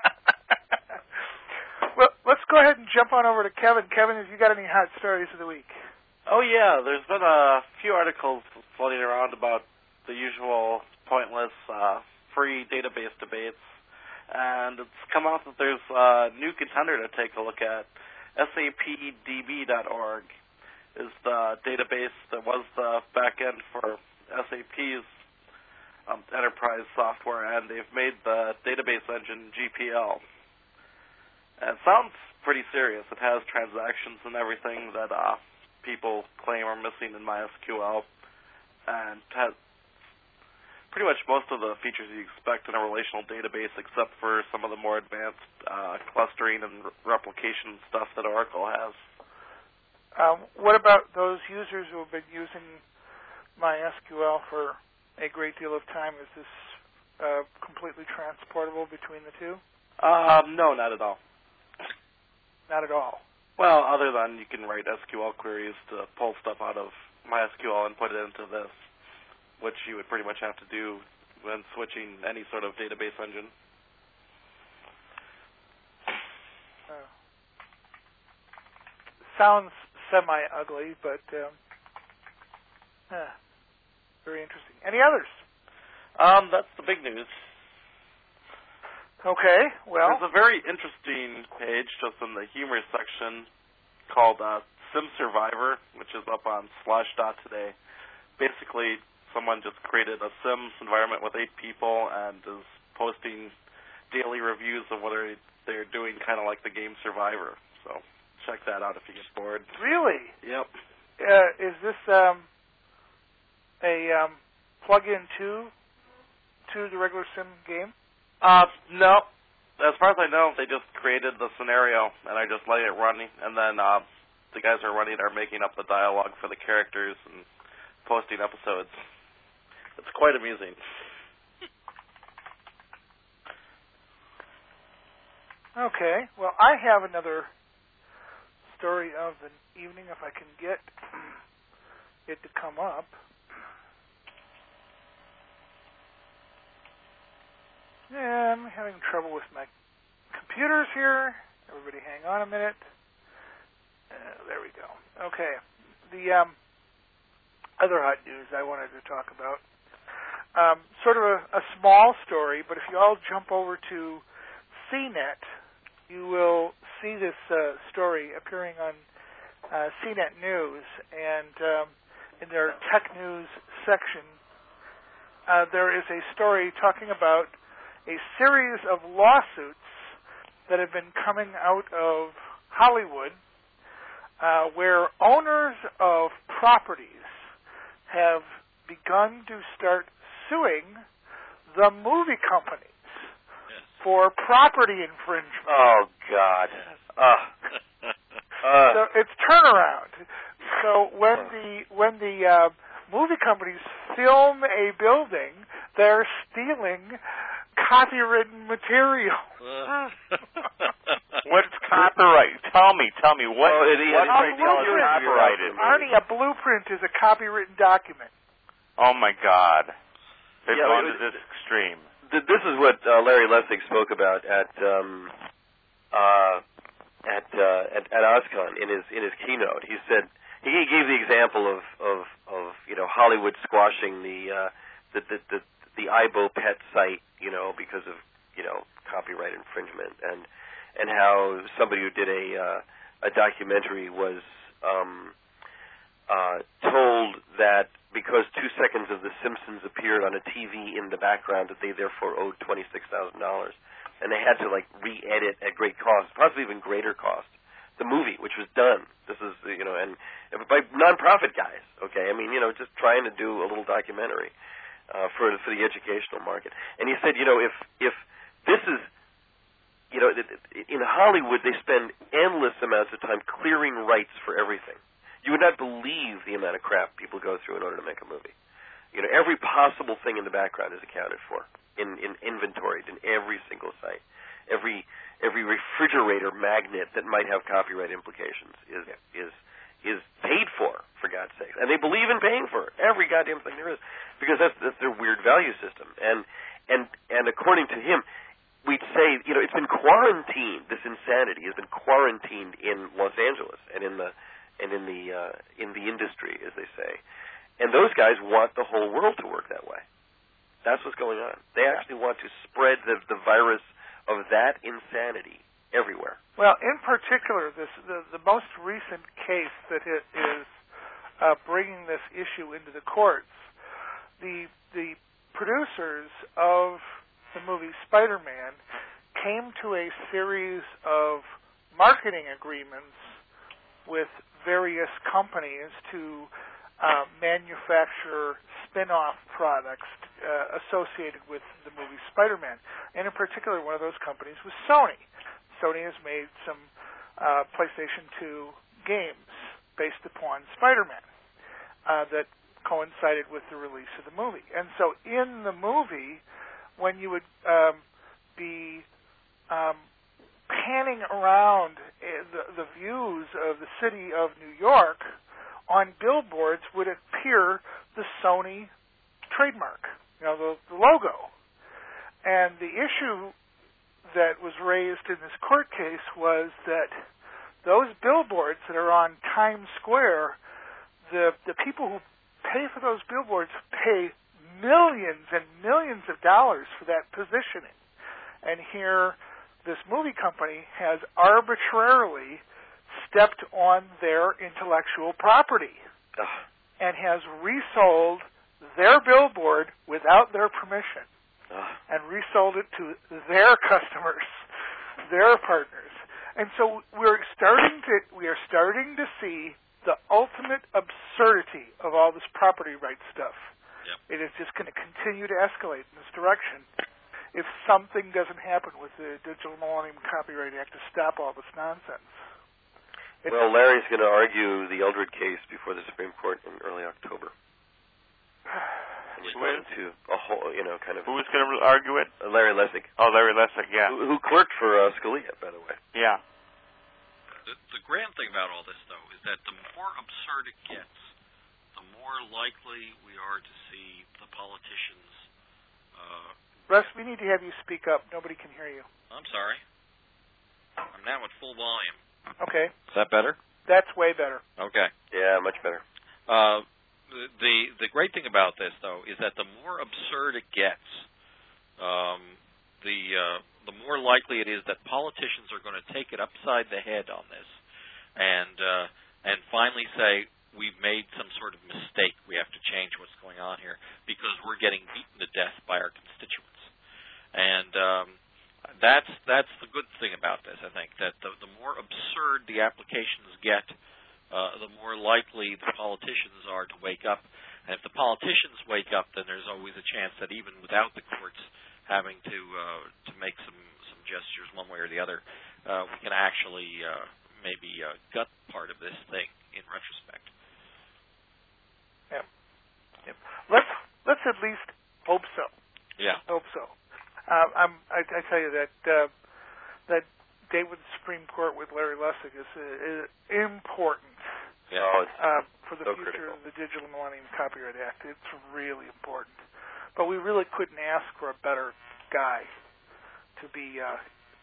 Well, let's go ahead and jump on over to Kevin. Kevin, have you got any hot stories of the week? Oh, yeah. There's been a few articles floating around about the usual pointless uh, free database debates. And it's come out that there's a new contender to take a look at. S A P D B dot org is the database that was the back end for S A P's um, enterprise software, and they've made the database engine G P L. And it sounds pretty serious. It has transactions and everything that uh, people claim are missing in MySQL, and has pretty much most of the features you expect in a relational database, except for some of the more advanced uh, clustering and re- replication stuff that Oracle has. Um, what about those users who have been using MySQL for a great deal of time? Is this uh, completely transportable between the two? Um, no, not at all. Not at all. Well, other than you can write S Q L queries to pull stuff out of MySQL and put it into this, which you would pretty much have to do when switching any sort of database engine. Uh, sounds semi-ugly, but um, uh, very interesting. Any others? Um, that's the big news. Okay, well. There's a very interesting page just in the humor section called uh, Sim Survivor, which is up on Slashdot today. Basically, someone just created a Sims environment with eight people and is posting daily reviews of whether they're doing kind of like the game Survivor. So check that out if you get bored. Really? Yep. Uh, is this um, a um, plug-in to to the regular Sim game? Uh, no. As far as I know, they just created the scenario and are just letting it run, and then uh, the guys who are running are making up the dialogue for the characters and posting episodes. It's quite amusing. Okay. Well, I have another story of the evening, if I can get it to come up. Yeah, I'm having trouble with my computers here. Everybody hang on a minute. Uh, there we go. Okay. The um, other hot news I wanted to talk about, um, sort of a, a small story, but if you all jump over to C net, you will see this uh, story appearing on uh, C net News, and um, in their tech news section, uh, there is a story talking about a series of lawsuits that have been coming out of Hollywood uh, where owners of properties have begun to start suing the movie companies Yes. for property infringement. Oh, God. Uh, uh, So it's turnaround. So when the when the uh, movie companies film a building, they're stealing copywritten material. Uh. What's copyright? Tell me, tell me what. Oh, it- what it- right it- now is it- copyrighted? Arnie, a blueprint is a copywritten document. Oh my God, they've Yeah, gone it- to this extreme. th- this is what uh, Larry Lessig spoke about at um, uh, at, uh, at at OSCON in his in his keynote. He said he gave the example of of, of you know Hollywood squashing the uh, the the, the the iBo Pet site, you know, because of, you know, copyright infringement, and and how somebody who did a uh, a documentary was um, uh, told that because two seconds of The Simpsons appeared on a T V in the background, that they therefore owed twenty-six thousand dollars, and they had to like re-edit at great cost, possibly even greater cost, the movie, which was done. This is, you know, and by nonprofit guys. Okay, I mean, you know, just trying to do a little documentary. Uh, for for the educational market, and he said, you know, if if this is, you know, in Hollywood they spend endless amounts of time clearing rights for everything. You would not believe the amount of crap people go through in order to make a movie. You know, every possible thing in the background is accounted for, in in inventoried in every single site. Every every refrigerator magnet that might have copyright implications is is is paid for for God's sake. And they believe in paying for it, every goddamn thing there is, because that's, that's their weird value system. And and and according to him, we'd say, you know, it's been quarantined. This insanity has been quarantined in Los Angeles and in the and in the uh, in the industry, as they say. And those guys want the whole world to work that way. That's what's going on. They actually want to spread the the virus of that insanity everywhere. Well, in particular, this the, the most recent case that it is uh, bringing this issue into the courts. The the producers of the movie Spider-Man came to a series of marketing agreements with various companies to uh, manufacture spin-off products uh, associated with the movie Spider-Man. And in particular, one of those companies was Sony. Sony has made some uh, PlayStation two games based upon Spider-Man uh, that coincided with the release of the movie. And so in the movie, when you would um, be um, panning around the, the views of the city of New York, on billboards would appear the Sony trademark, you know, the, the logo. And the issue that was raised in this court case was that those billboards that are on Times Square, the the people who pay for those billboards pay millions and millions of dollars for that positioning. And here, this movie company has arbitrarily stepped on their intellectual property Ugh. and has resold their billboard without their permission Ugh. and resold it to their customers, their partners. And so we're starting to we are starting to see the ultimate absurdity of all this property rights stuff. Yep. It is just going to continue to escalate in this direction if something doesn't happen with the Digital Millennium Copyright Act to stop all this nonsense. It's Well, Larry's going to argue the Eldred case before the Supreme Court in early October. And he's going to a whole, you know, kind of... Who was going to argue it? Uh, Larry Lessig. Oh, Larry Lessig, yeah. Who, who clerked for uh, Scalia, by the way. Yeah. The, the grand thing about all this, though, is that the more absurd it gets, the more likely we are to see the politicians. Uh, Russ, we need to have you speak up. Nobody can hear you. I'm sorry. I'm now at full volume. Okay. Is that better? That's way better. Okay. Yeah, much better. Uh, the, the the great thing about this, though, is that the more absurd it gets, um, the uh, the more likely it is that politicians are going to take it upside the head on this, and uh, and finally say, we've made some sort of mistake. We have to change what's going on here because we're getting beaten to death by our constituents. And um, that's that's the good thing about this, I think, that the, the more absurd the applications get, uh, the more likely the politicians are to wake up. And if the politicians wake up, then there's always a chance that even without the courts having to uh, to make some, some gestures one way or the other, uh, we can actually uh, maybe uh, gut part of this thing in retrospect. Yeah. Yeah. Let's let's at least hope so. Yeah. Hope so. Uh, I'm, I, I tell you that uh, that date with the Supreme Court with Larry Lessig is, uh, is important Yeah. Oh, it's uh, for the so future critical. of the Digital Millennium Copyright Act. It's really important. But we really couldn't ask for a better guy to be uh,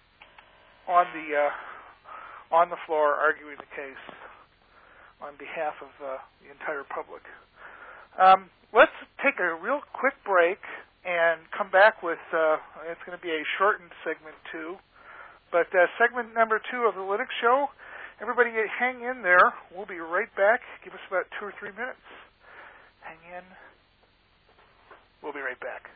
on the uh, on the floor arguing the case on behalf of uh, the entire public. Um, let's take a real quick break and come back with, uh, it's going to be a shortened segment two, but uh, segment number two of the Linux Show. Everybody hang in there. We'll be right back. Give us about two or three minutes. Hang in. We'll be right back.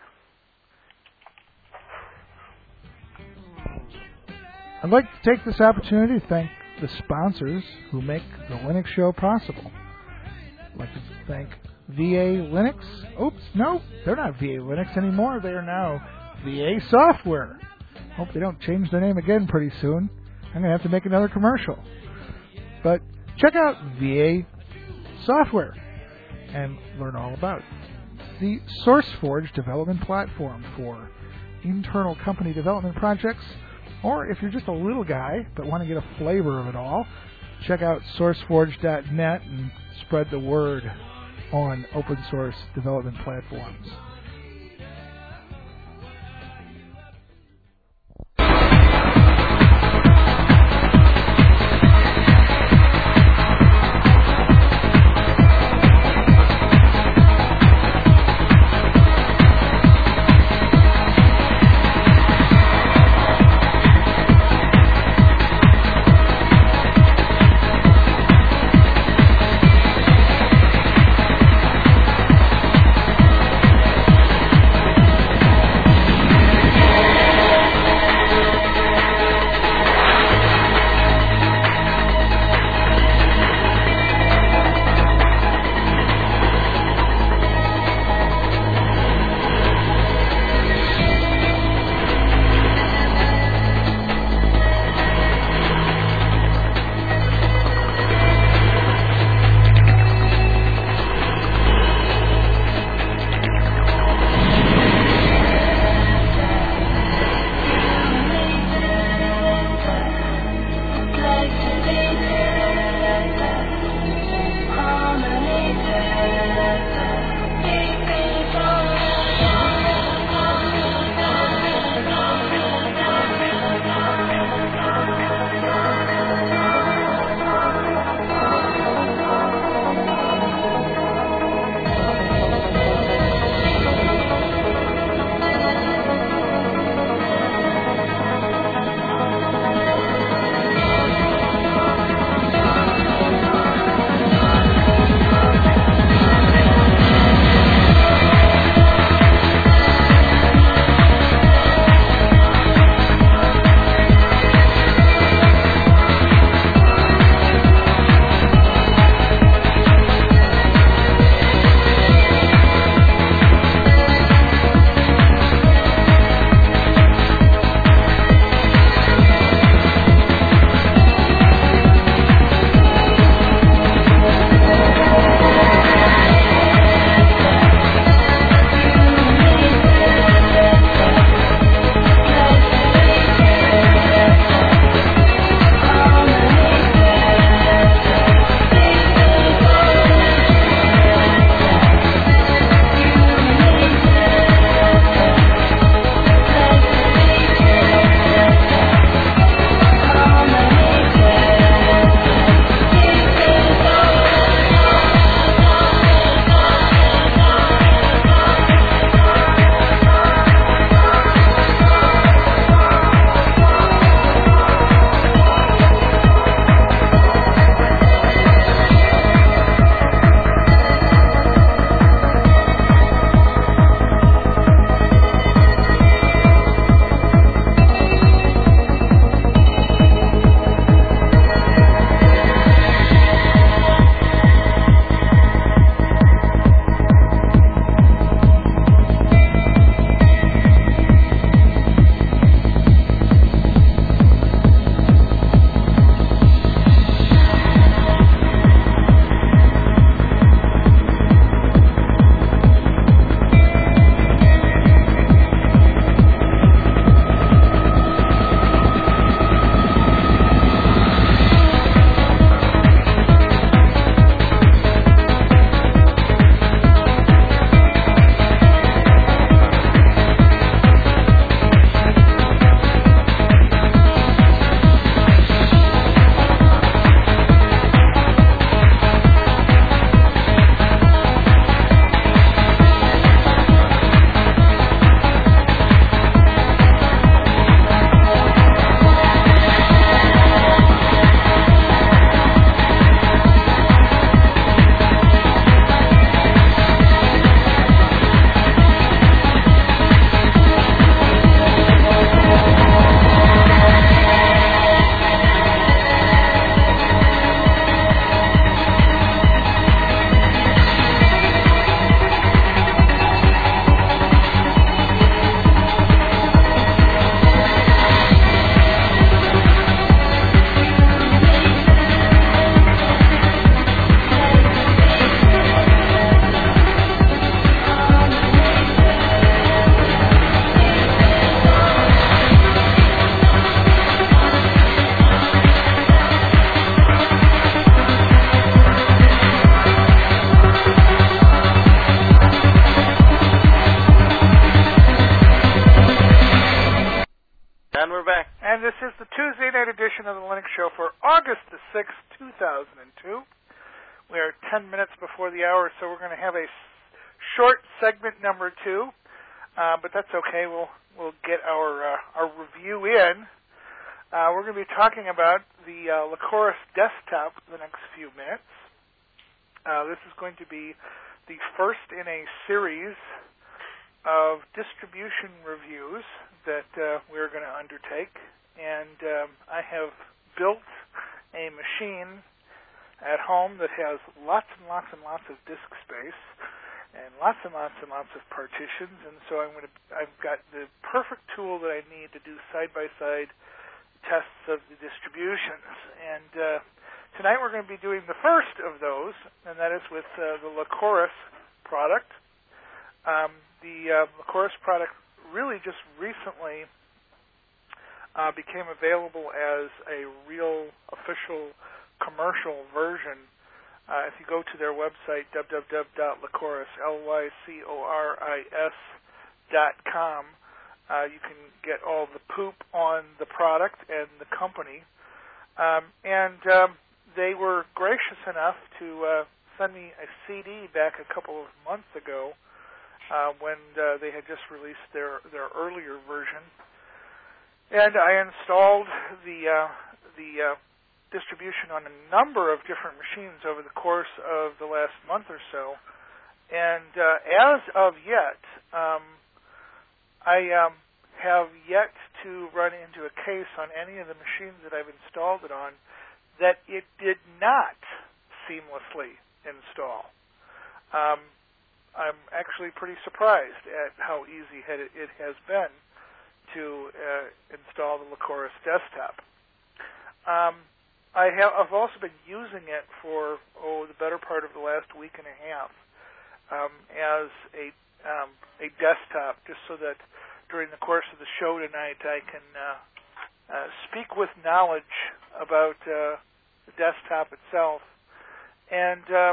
I'd like to take this opportunity to thank the sponsors who make the Linux Show possible. I'd like to thank V A Linux. Oops, no, they're not V A Linux anymore. They are now V A Software. Hope they don't change their name again pretty soon. I'm going to have to make another commercial. But check out V A Software and learn all about it. The SourceForge development platform for internal company development projects, or if you're just a little guy but want to get a flavor of it all, check out sourceforge dot net and spread the word on open source development platforms. edition of the Linux Show for August the sixth, two thousand two. We are ten minutes before the hour, so we're going to have a short segment number two, uh, but that's okay. We'll we'll get our uh, our review in. Uh, we're going to be talking about the uh, Lycoris desktop for the next few minutes. Uh, this is going to be the first in a series of distribution reviews that uh, we're going to undertake. And um, I have built a machine at home that has lots and lots and lots of disk space and lots and lots and lots of partitions. And so I'm going to, I've got the perfect tool that I need to do side-by-side tests of the distributions. And uh, tonight we're going to be doing the first of those, and that is with uh, the Lycoris product. Um, the uh, Lycoris product really just recently uh, became available as a real official commercial version. Uh, if you go to their website, w w w dot lycoris, L Y C O R I S dot com, uh, you can get all the poop on the product and the company. Um, and um, they were gracious enough to uh, send me a C D back a couple of months ago uh, when uh, they had just released their, their earlier version. And I installed the uh, the uh, distribution on a number of different machines over the course of the last month or so. And uh, as of yet, um, I um, have yet to run into a case on any of the machines that I've installed it on that it did not seamlessly install. Um, I'm actually pretty surprised at how easy it has been to uh, install the Lycoris desktop. Um, I have, I've also been using it for, oh, the better part of the last week and a half um, as a, um, a desktop, just so that during the course of the show tonight I can uh, uh, speak with knowledge about uh, the desktop itself. And um,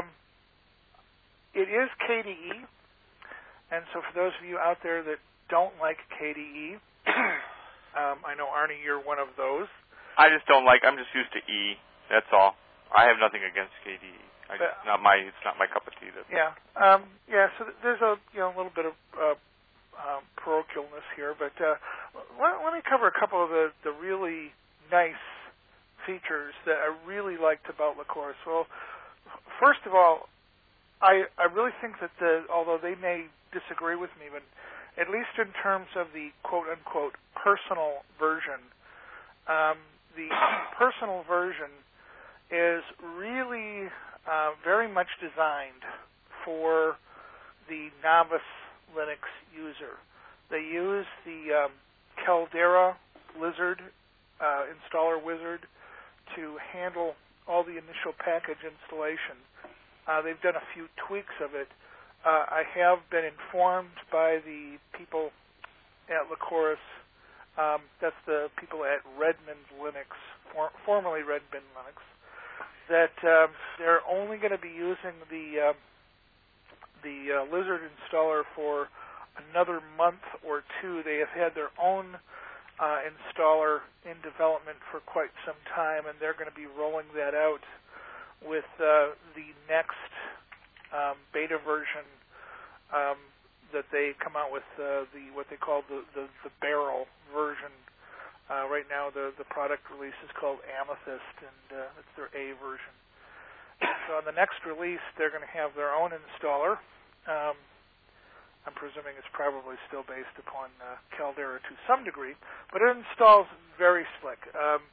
it is K D E, and so for those of you out there that don't like K D E, um, I know, Arnie, you're one of those. I just don't like. I'm just used to E. That's all. I have nothing against K D E. I just, not my. It's not my cup of tea. That's yeah. Um, yeah. So there's a you know a little bit of uh, um, parochialness here, but uh, let, let me cover a couple of the, the really nice features that I really liked about Lycoris. Well, first of all, I I really think that the although they may disagree with me, but at least in terms of the quote unquote personal version. Um, The personal version is really uh, very much designed for the novice Linux user. They use the um, Caldera Lizard uh, installer wizard to handle all the initial package installation. Uh, they've done a few tweaks of it. Uh, I have been informed by the people at Lycoris. Um, that's the people at Redmond Linux, for, formerly Redmond Linux, that um, they're only going to be using the uh, the uh, Lizard installer for another month or two. They have had their own uh, installer in development for quite some time, and they're going to be rolling that out with uh, the next um, beta version um, that they come out with, uh, the what they call the, the, the barrel version. Uh, right now, the, the product release is called Amethyst, and uh, it's their A version. So on the next release, they're going to have their own installer. Um, I'm presuming it's probably still based upon uh, Caldera to some degree, but it installs very slick. Um,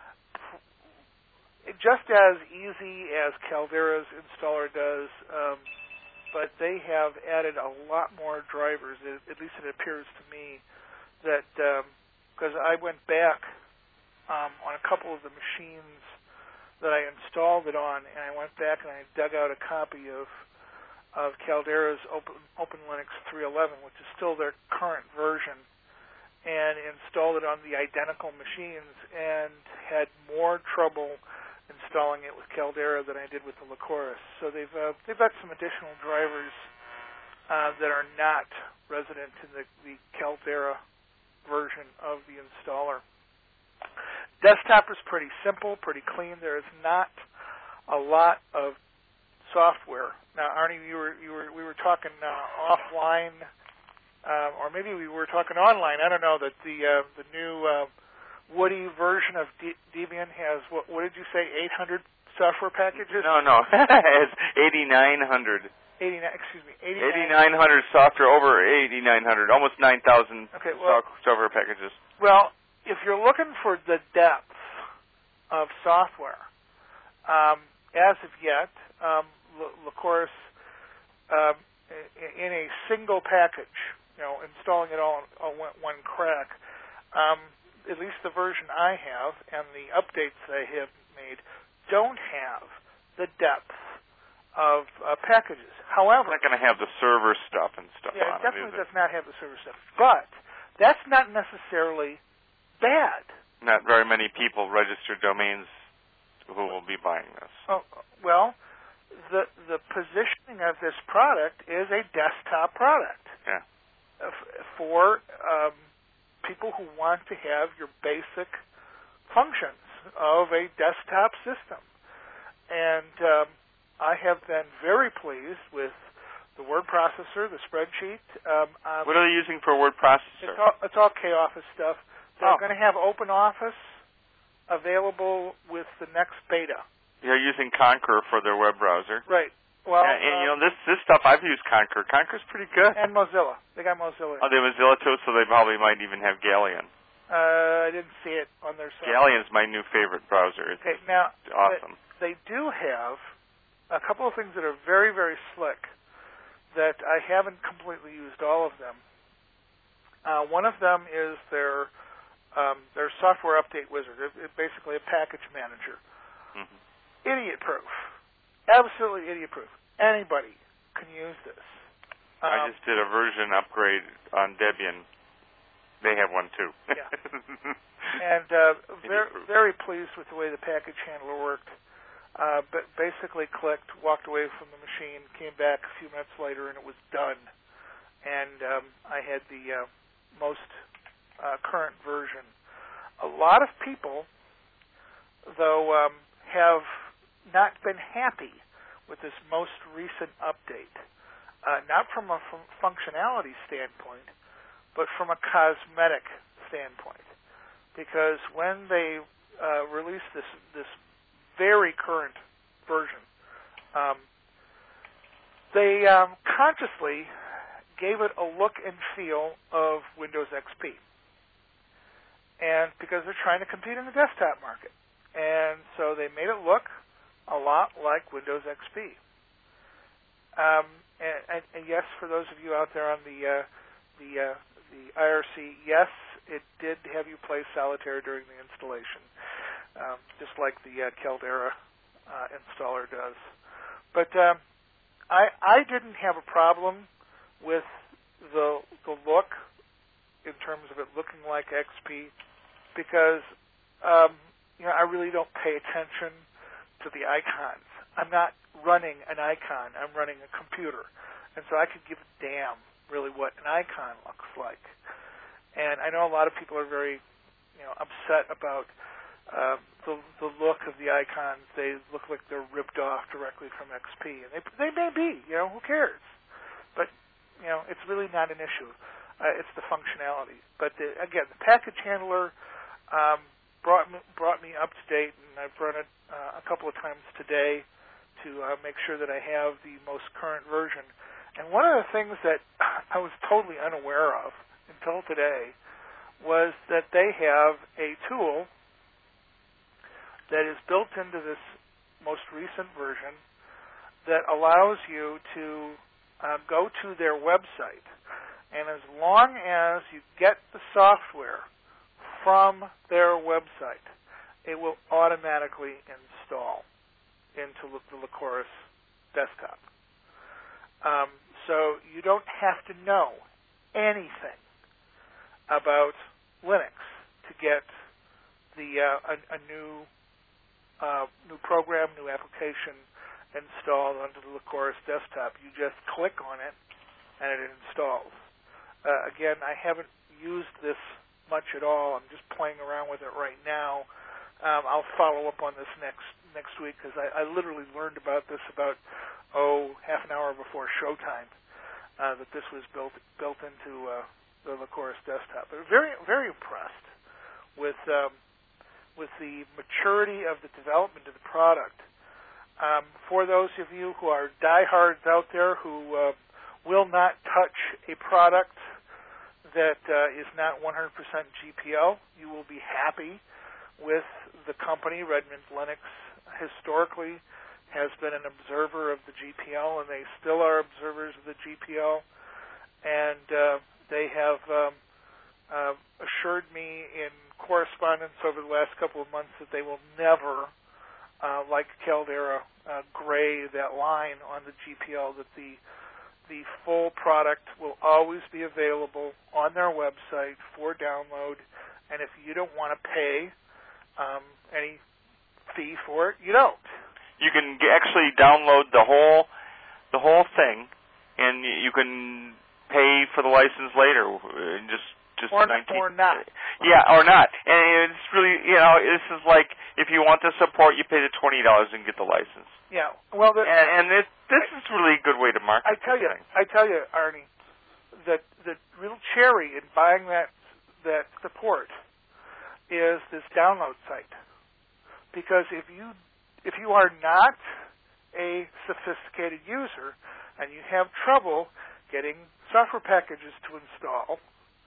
it, just as easy as Caldera's installer does, um, but they have added a lot more drivers. It, at least it appears to me that, because um, I went back um, on a couple of the machines that I installed it on, and I went back and I dug out a copy of of Caldera's Open, Open Linux three eleven, which is still their current version, and installed it on the identical machines, and had more trouble installing it with Caldera than I did with the Lycoris. So they've uh, they've got some additional drivers uh, that are not resident in the, the Caldera version of the installer. Desktop is pretty simple, pretty clean. There is not a lot of software. Now, Arnie, you were you were we were talking uh, offline, uh, or maybe we were talking online. I don't know that the uh, the new uh, Woody version of De- Debian has what? What did you say? eight hundred software packages? No, no, it's eighty-nine hundred. eighty-nine. Excuse me. eighty-nine hundred software, over eighty-nine hundred, almost nine thousand okay, well, software packages. Well, if you're looking for the depth of software, um, as of yet, um, Lycoris, um, in a single package, you know, installing it all in one crack, um, at least the version I have and the updates I have made don't have the depth of uh, packages. However, it's not going to have the server stuff and stuff yeah, on it definitely it, does not have the server stuff. But that's not necessarily bad. Not very many people register domains who will be buying this. Oh, well, the the positioning of this product is a desktop product. Yeah. Uh, for um, people who want to have your basic functions of a desktop system. And um, I have been very pleased with the word processor, the spreadsheet. Um, um, what are they using for word processor? It's all, it's all K-Office stuff. They're oh. going to have OpenOffice available with the next beta. They're using Concur for their web browser. Right. Well, and, and um, you know, this this stuff, I've used Concur. Concur's pretty good. And Mozilla. They got Mozilla. Oh, they have Mozilla too, so they probably might even have Galleon. Uh, I didn't see it on their site. Galleon's my new favorite browser. It's okay, now, awesome. They, they do have a couple of things that are very, very slick that I haven't completely used all of them. Uh, one of them is their um, their software update wizard. It, it's basically a package manager. Mm-hmm. Idiot-proof. Absolutely idiot-proof. Anybody can use this. Um, I just did a version upgrade on Debian. They have one too. Yeah. And uh, very, very pleased with the way the package handler worked. Uh, but basically clicked, walked away from the machine, came back a few minutes later, and it was done. And um, I had the uh, most uh, current version. A lot of people, though, um, have not been happy with this most recent update. Uh, not from a from functionality standpoint, but from a cosmetic standpoint. Because when they uh, released this this very current version, um, they um, consciously gave it a look and feel of Windows X P. And because they're trying to compete in the desktop market. And so they made it look a lot like Windows X P. Um, and, and, and yes, for those of you out there on the uh, the uh, the I R C, yes, it did have you play solitaire during the installation, um, just like the uh, Caldera uh, installer does. But um, I I didn't have a problem with the the look in terms of it looking like X P because um, you know I really don't pay attention to the icons. I'm not running an icon. I'm running a computer, and so I could give a damn really what an icon looks like. And I know a lot of people are very, you know, upset about uh, the the look of the icons. They look like they're ripped off directly from X P, and they they may be. You know, who cares? But you know, it's really not an issue. Uh, it's the functionality. But the, again, the package handler um, brought me, brought me up to date, and I've run it uh, a couple of times today to uh, make sure that I have the most current version. And one of the things that I was totally unaware of until today was that they have a tool that is built into this most recent version that allows you to uh, go to their website, and as long as you get the software from their website, it will automatically install into the Lycoris desktop. Um, so you don't have to know anything about Linux to get the uh, a, a new uh, new program, new application installed onto the Lycoris desktop. You just click on it, and it installs. Uh, again, I haven't used this much at all. I'm just playing around with it right now. Um, I'll follow up on this next next week because I, I literally learned about this about oh half an hour before showtime uh, that this was built built into uh, the Lycoris desktop. But very very impressed with um, with the maturity of the development of the product. Um, for those of you who are diehards out there who uh, will not touch a product that uh, is not one hundred percent G P L, you will be happy with the company. Redmond Linux historically has been an observer of the G P L, and they still are observers of the G P L. And uh, they have um, uh, assured me in correspondence over the last couple of months that they will never Uh, like Caldera, uh, gray that line on the G P L, that the the full product will always be available on their website for download, and if you don't want to pay um, any fee for it, you don't. You can g- actually download the whole the whole thing, and y- you can pay for the license later. Uh, just just or, nineteen or not. Yeah, or not. And it's really, you know, this is like if you want the support, you pay the twenty dollars and get the license. Yeah. Well, the, and, and it, this is really a good way to market. I tell you, thing. I tell you, Arnie, that the real cherry in buying that that support is this download site, because if you if you are not a sophisticated user and you have trouble getting software packages to install,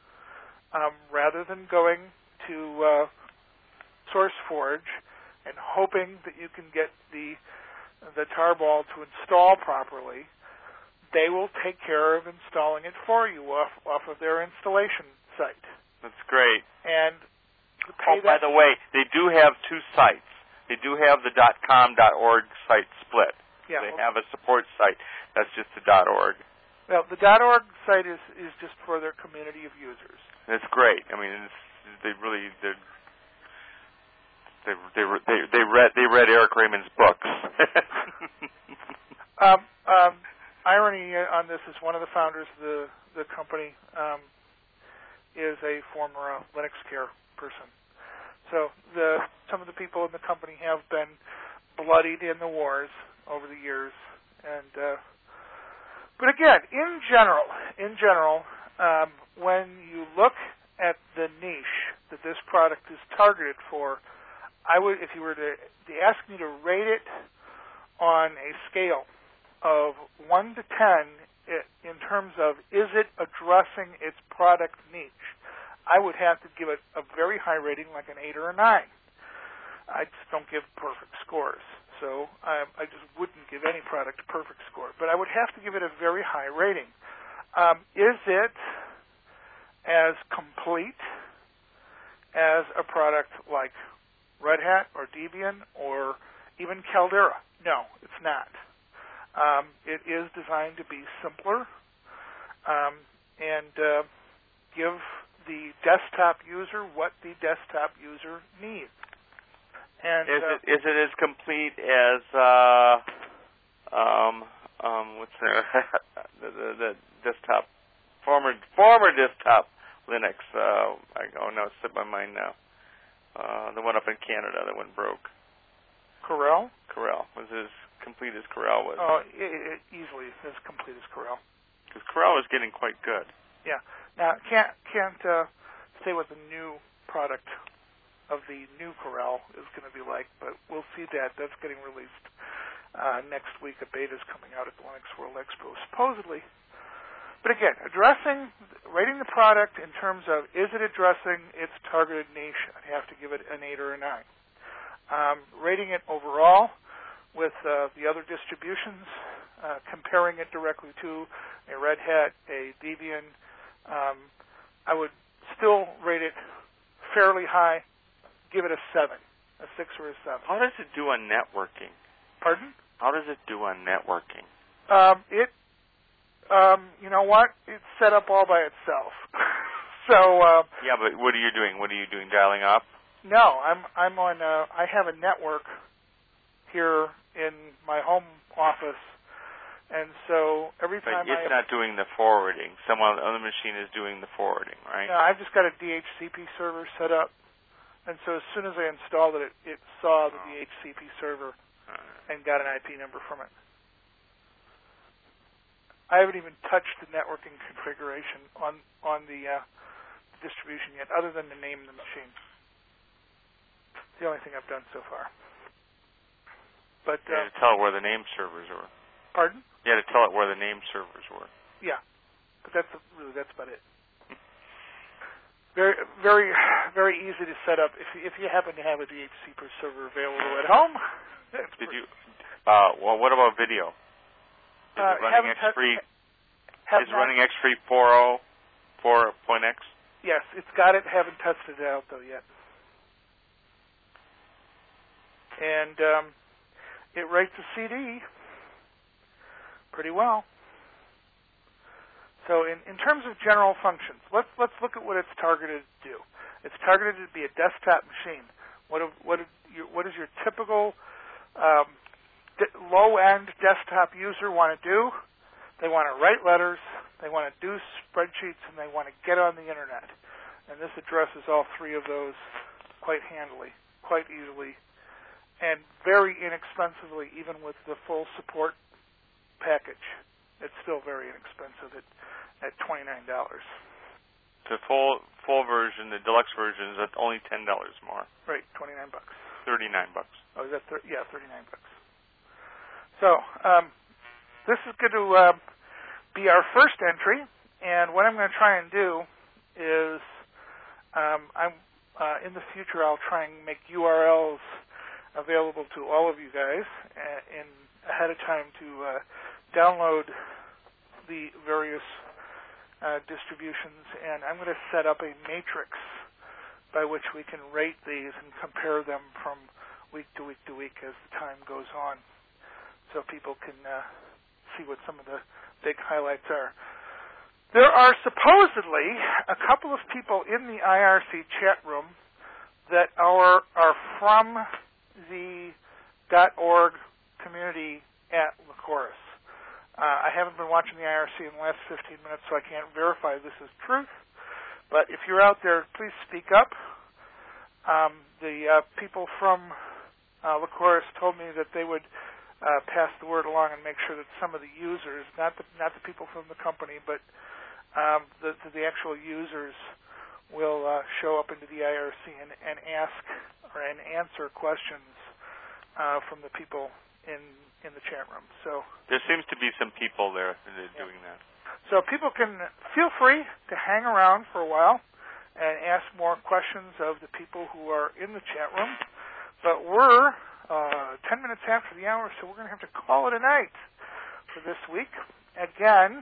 um, rather than going to uh, SourceForge and hoping that you can get the the tarball to install properly, they will take care of installing it for you off off of their installation site. That's great. And oh, by the way, they do have two sites. They do have the .com .org site split. Yeah, they well, have a support site. That's just the .org. Well, the .org site is is just for their community of users. That's great. I mean, it's, they really they they they they they read they read Eric Raymond's books. um, um, irony on this is one of the founders of the the company um, is a former uh, Linux Care person. So the some of the people in the company have been bloodied in the wars over the years, and uh, but again, in general, in general. Um, when you look at the niche that this product is targeted for, I would, if you were to, to ask me to rate it on a scale of one to ten it, in terms of is it addressing its product niche, I would have to give it a very high rating, like an eight or a nine. I just don't give perfect scores, so I, I just wouldn't give any product a perfect score. But I would have to give it a very high rating. Um, is it as complete as a product like Red Hat or Debian or even Caldera? No, it's not. Um, it is designed to be simpler um, and uh, give the desktop user what the desktop user needs. And is uh, it is it as complete as uh, um, um, what's the, the, the the desktop former former desktop Linux? Uh, I, oh no, it's slipped my mind now. Uh, the one up in Canada that went broke. Corel? Corel was as complete as Corel was. Oh, it, it easily as complete as Corel. Because Corel is getting quite good. Yeah. Now can't can't uh, say what the new product of the new Corel is going to be like, but we'll see that. That's getting released uh, next week. A beta is coming out at the Linux World Expo, supposedly. But again, addressing, rating the product in terms of is it addressing its targeted niche, I'd have to give it an eight or a nine. Um, rating it overall with uh, the other distributions, uh, comparing it directly to a Red Hat, a Debian, um, I would still rate it fairly high. Give it a seven, a six or a seven. How does it do on networking? Pardon? How does it do on networking? Um, it, um, you know what? It's set up all by itself. so. Uh, yeah, but what are you doing? What are you doing? Dialing up? No, I'm I'm on. Uh, I have a network here in my home office And so every But time it's I... not doing the forwarding. Someone on the machine is doing the forwarding, right? No, I've just got a D H C P server set up. And so as soon as I installed it, it, it saw the Oh. D H C P server Uh, and got an I P number from it. I haven't even touched the networking configuration on, on the uh, distribution yet, other than to name the machine. It's the only thing I've done so far. But you uh, had to tell it where the name servers were. Pardon? You had to tell it where the name servers were. Yeah, but that's really that's about it. Very, very, very easy to set up if you, if you happen to have a D H C P server available at home. That's Did pretty, you? Uh, well, what about video? Is uh, it running haven't X three? have Is not- running X three four point oh, four point X? Yes, it's got it. Haven't tested it out though yet. And um, it writes a C D pretty well. So in, in terms of general functions, let's let's look at what it's targeted to do. It's targeted to be a desktop machine. What do- what do you, what does your typical um, d- low-end desktop user want to do? They want to write letters, they want to do spreadsheets, and they want to get on the internet. And this addresses all three of those quite handily, quite easily, and very inexpensively, even with the full support package. It's still very inexpensive at, at twenty-nine dollars. The full full version, the deluxe version, is at only ten dollars more. Right, twenty-nine bucks. Thirty-nine bucks. Oh, is that thir- yeah, thirty-nine bucks. So um, this is going to uh, be our first entry, and what I'm going to try and do is um, I'm uh, in the future I'll try and make U R Ls available to all of you guys uh, in ahead of time to uh, download the various uh, distributions, and I'm going to set up a matrix by which we can rate these and compare them from week to week to week as the time goes on, so people can uh, see what some of the big highlights are. There are supposedly a couple of people in the I R C chat room that are are from the .org community at Lycoris. Uh, I haven't been watching the I R C in the last fifteen minutes, so I can't verify this is truth. But if you're out there, please speak up. Um, the uh, people from uh, Lycoris told me that they would uh, pass the word along and make sure that some of the users, not the not the people from the company, but um, the, the actual users, will uh, show up into the I R C and, and ask or and answer questions uh, from the people in in the chat room. So there seems to be some people there that are doing that. So people can feel free to hang around for a while and ask more questions of the people who are in the chat room. But we're uh, ten minutes after the hour, so we're going to have to call it a night for this week. Again,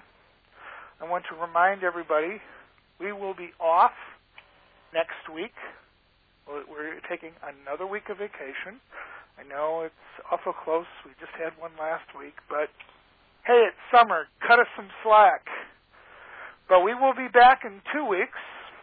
I want to remind everybody we will be off next week. We're taking another week of vacation. I know it's awful close. We just had one last week, but hey, it's summer. Cut us some slack. But we will be back in two weeks,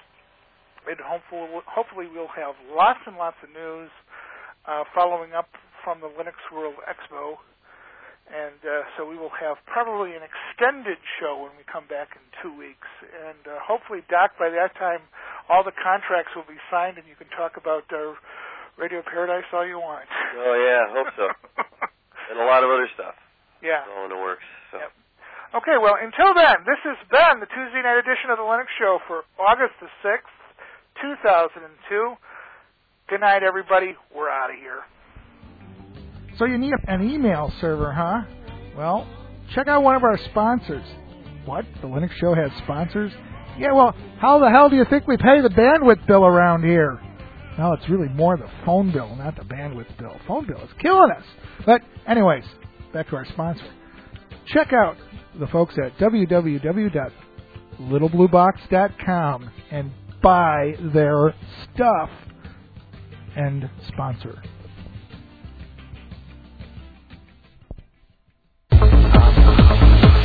and hopefully, hopefully we'll have lots and lots of news uh, following up from the Linux World Expo. And uh, so we will have probably an extended show when we come back in two weeks. And uh, hopefully, Doc, by that time, all the contracts will be signed, and you can talk about uh, Radio Paradise all you want. Oh, yeah, I hope so. And a lot of other stuff. Yeah. All in the works. So. Yep. Okay, well, until then, this has been the Tuesday night edition of the Linux Show for August the sixth, two thousand two. Good night, everybody. We're out of here. So you need an email server, huh? Well, check out one of our sponsors. What? The Linux Show has sponsors? Yeah, well, how the hell do you think we pay the bandwidth bill around here? No, it's really more the phone bill, not the bandwidth bill. Phone bill is killing us. But anyways, back to our sponsor. Check out the folks at w w w dot little blue box dot com and buy their stuff and sponsor.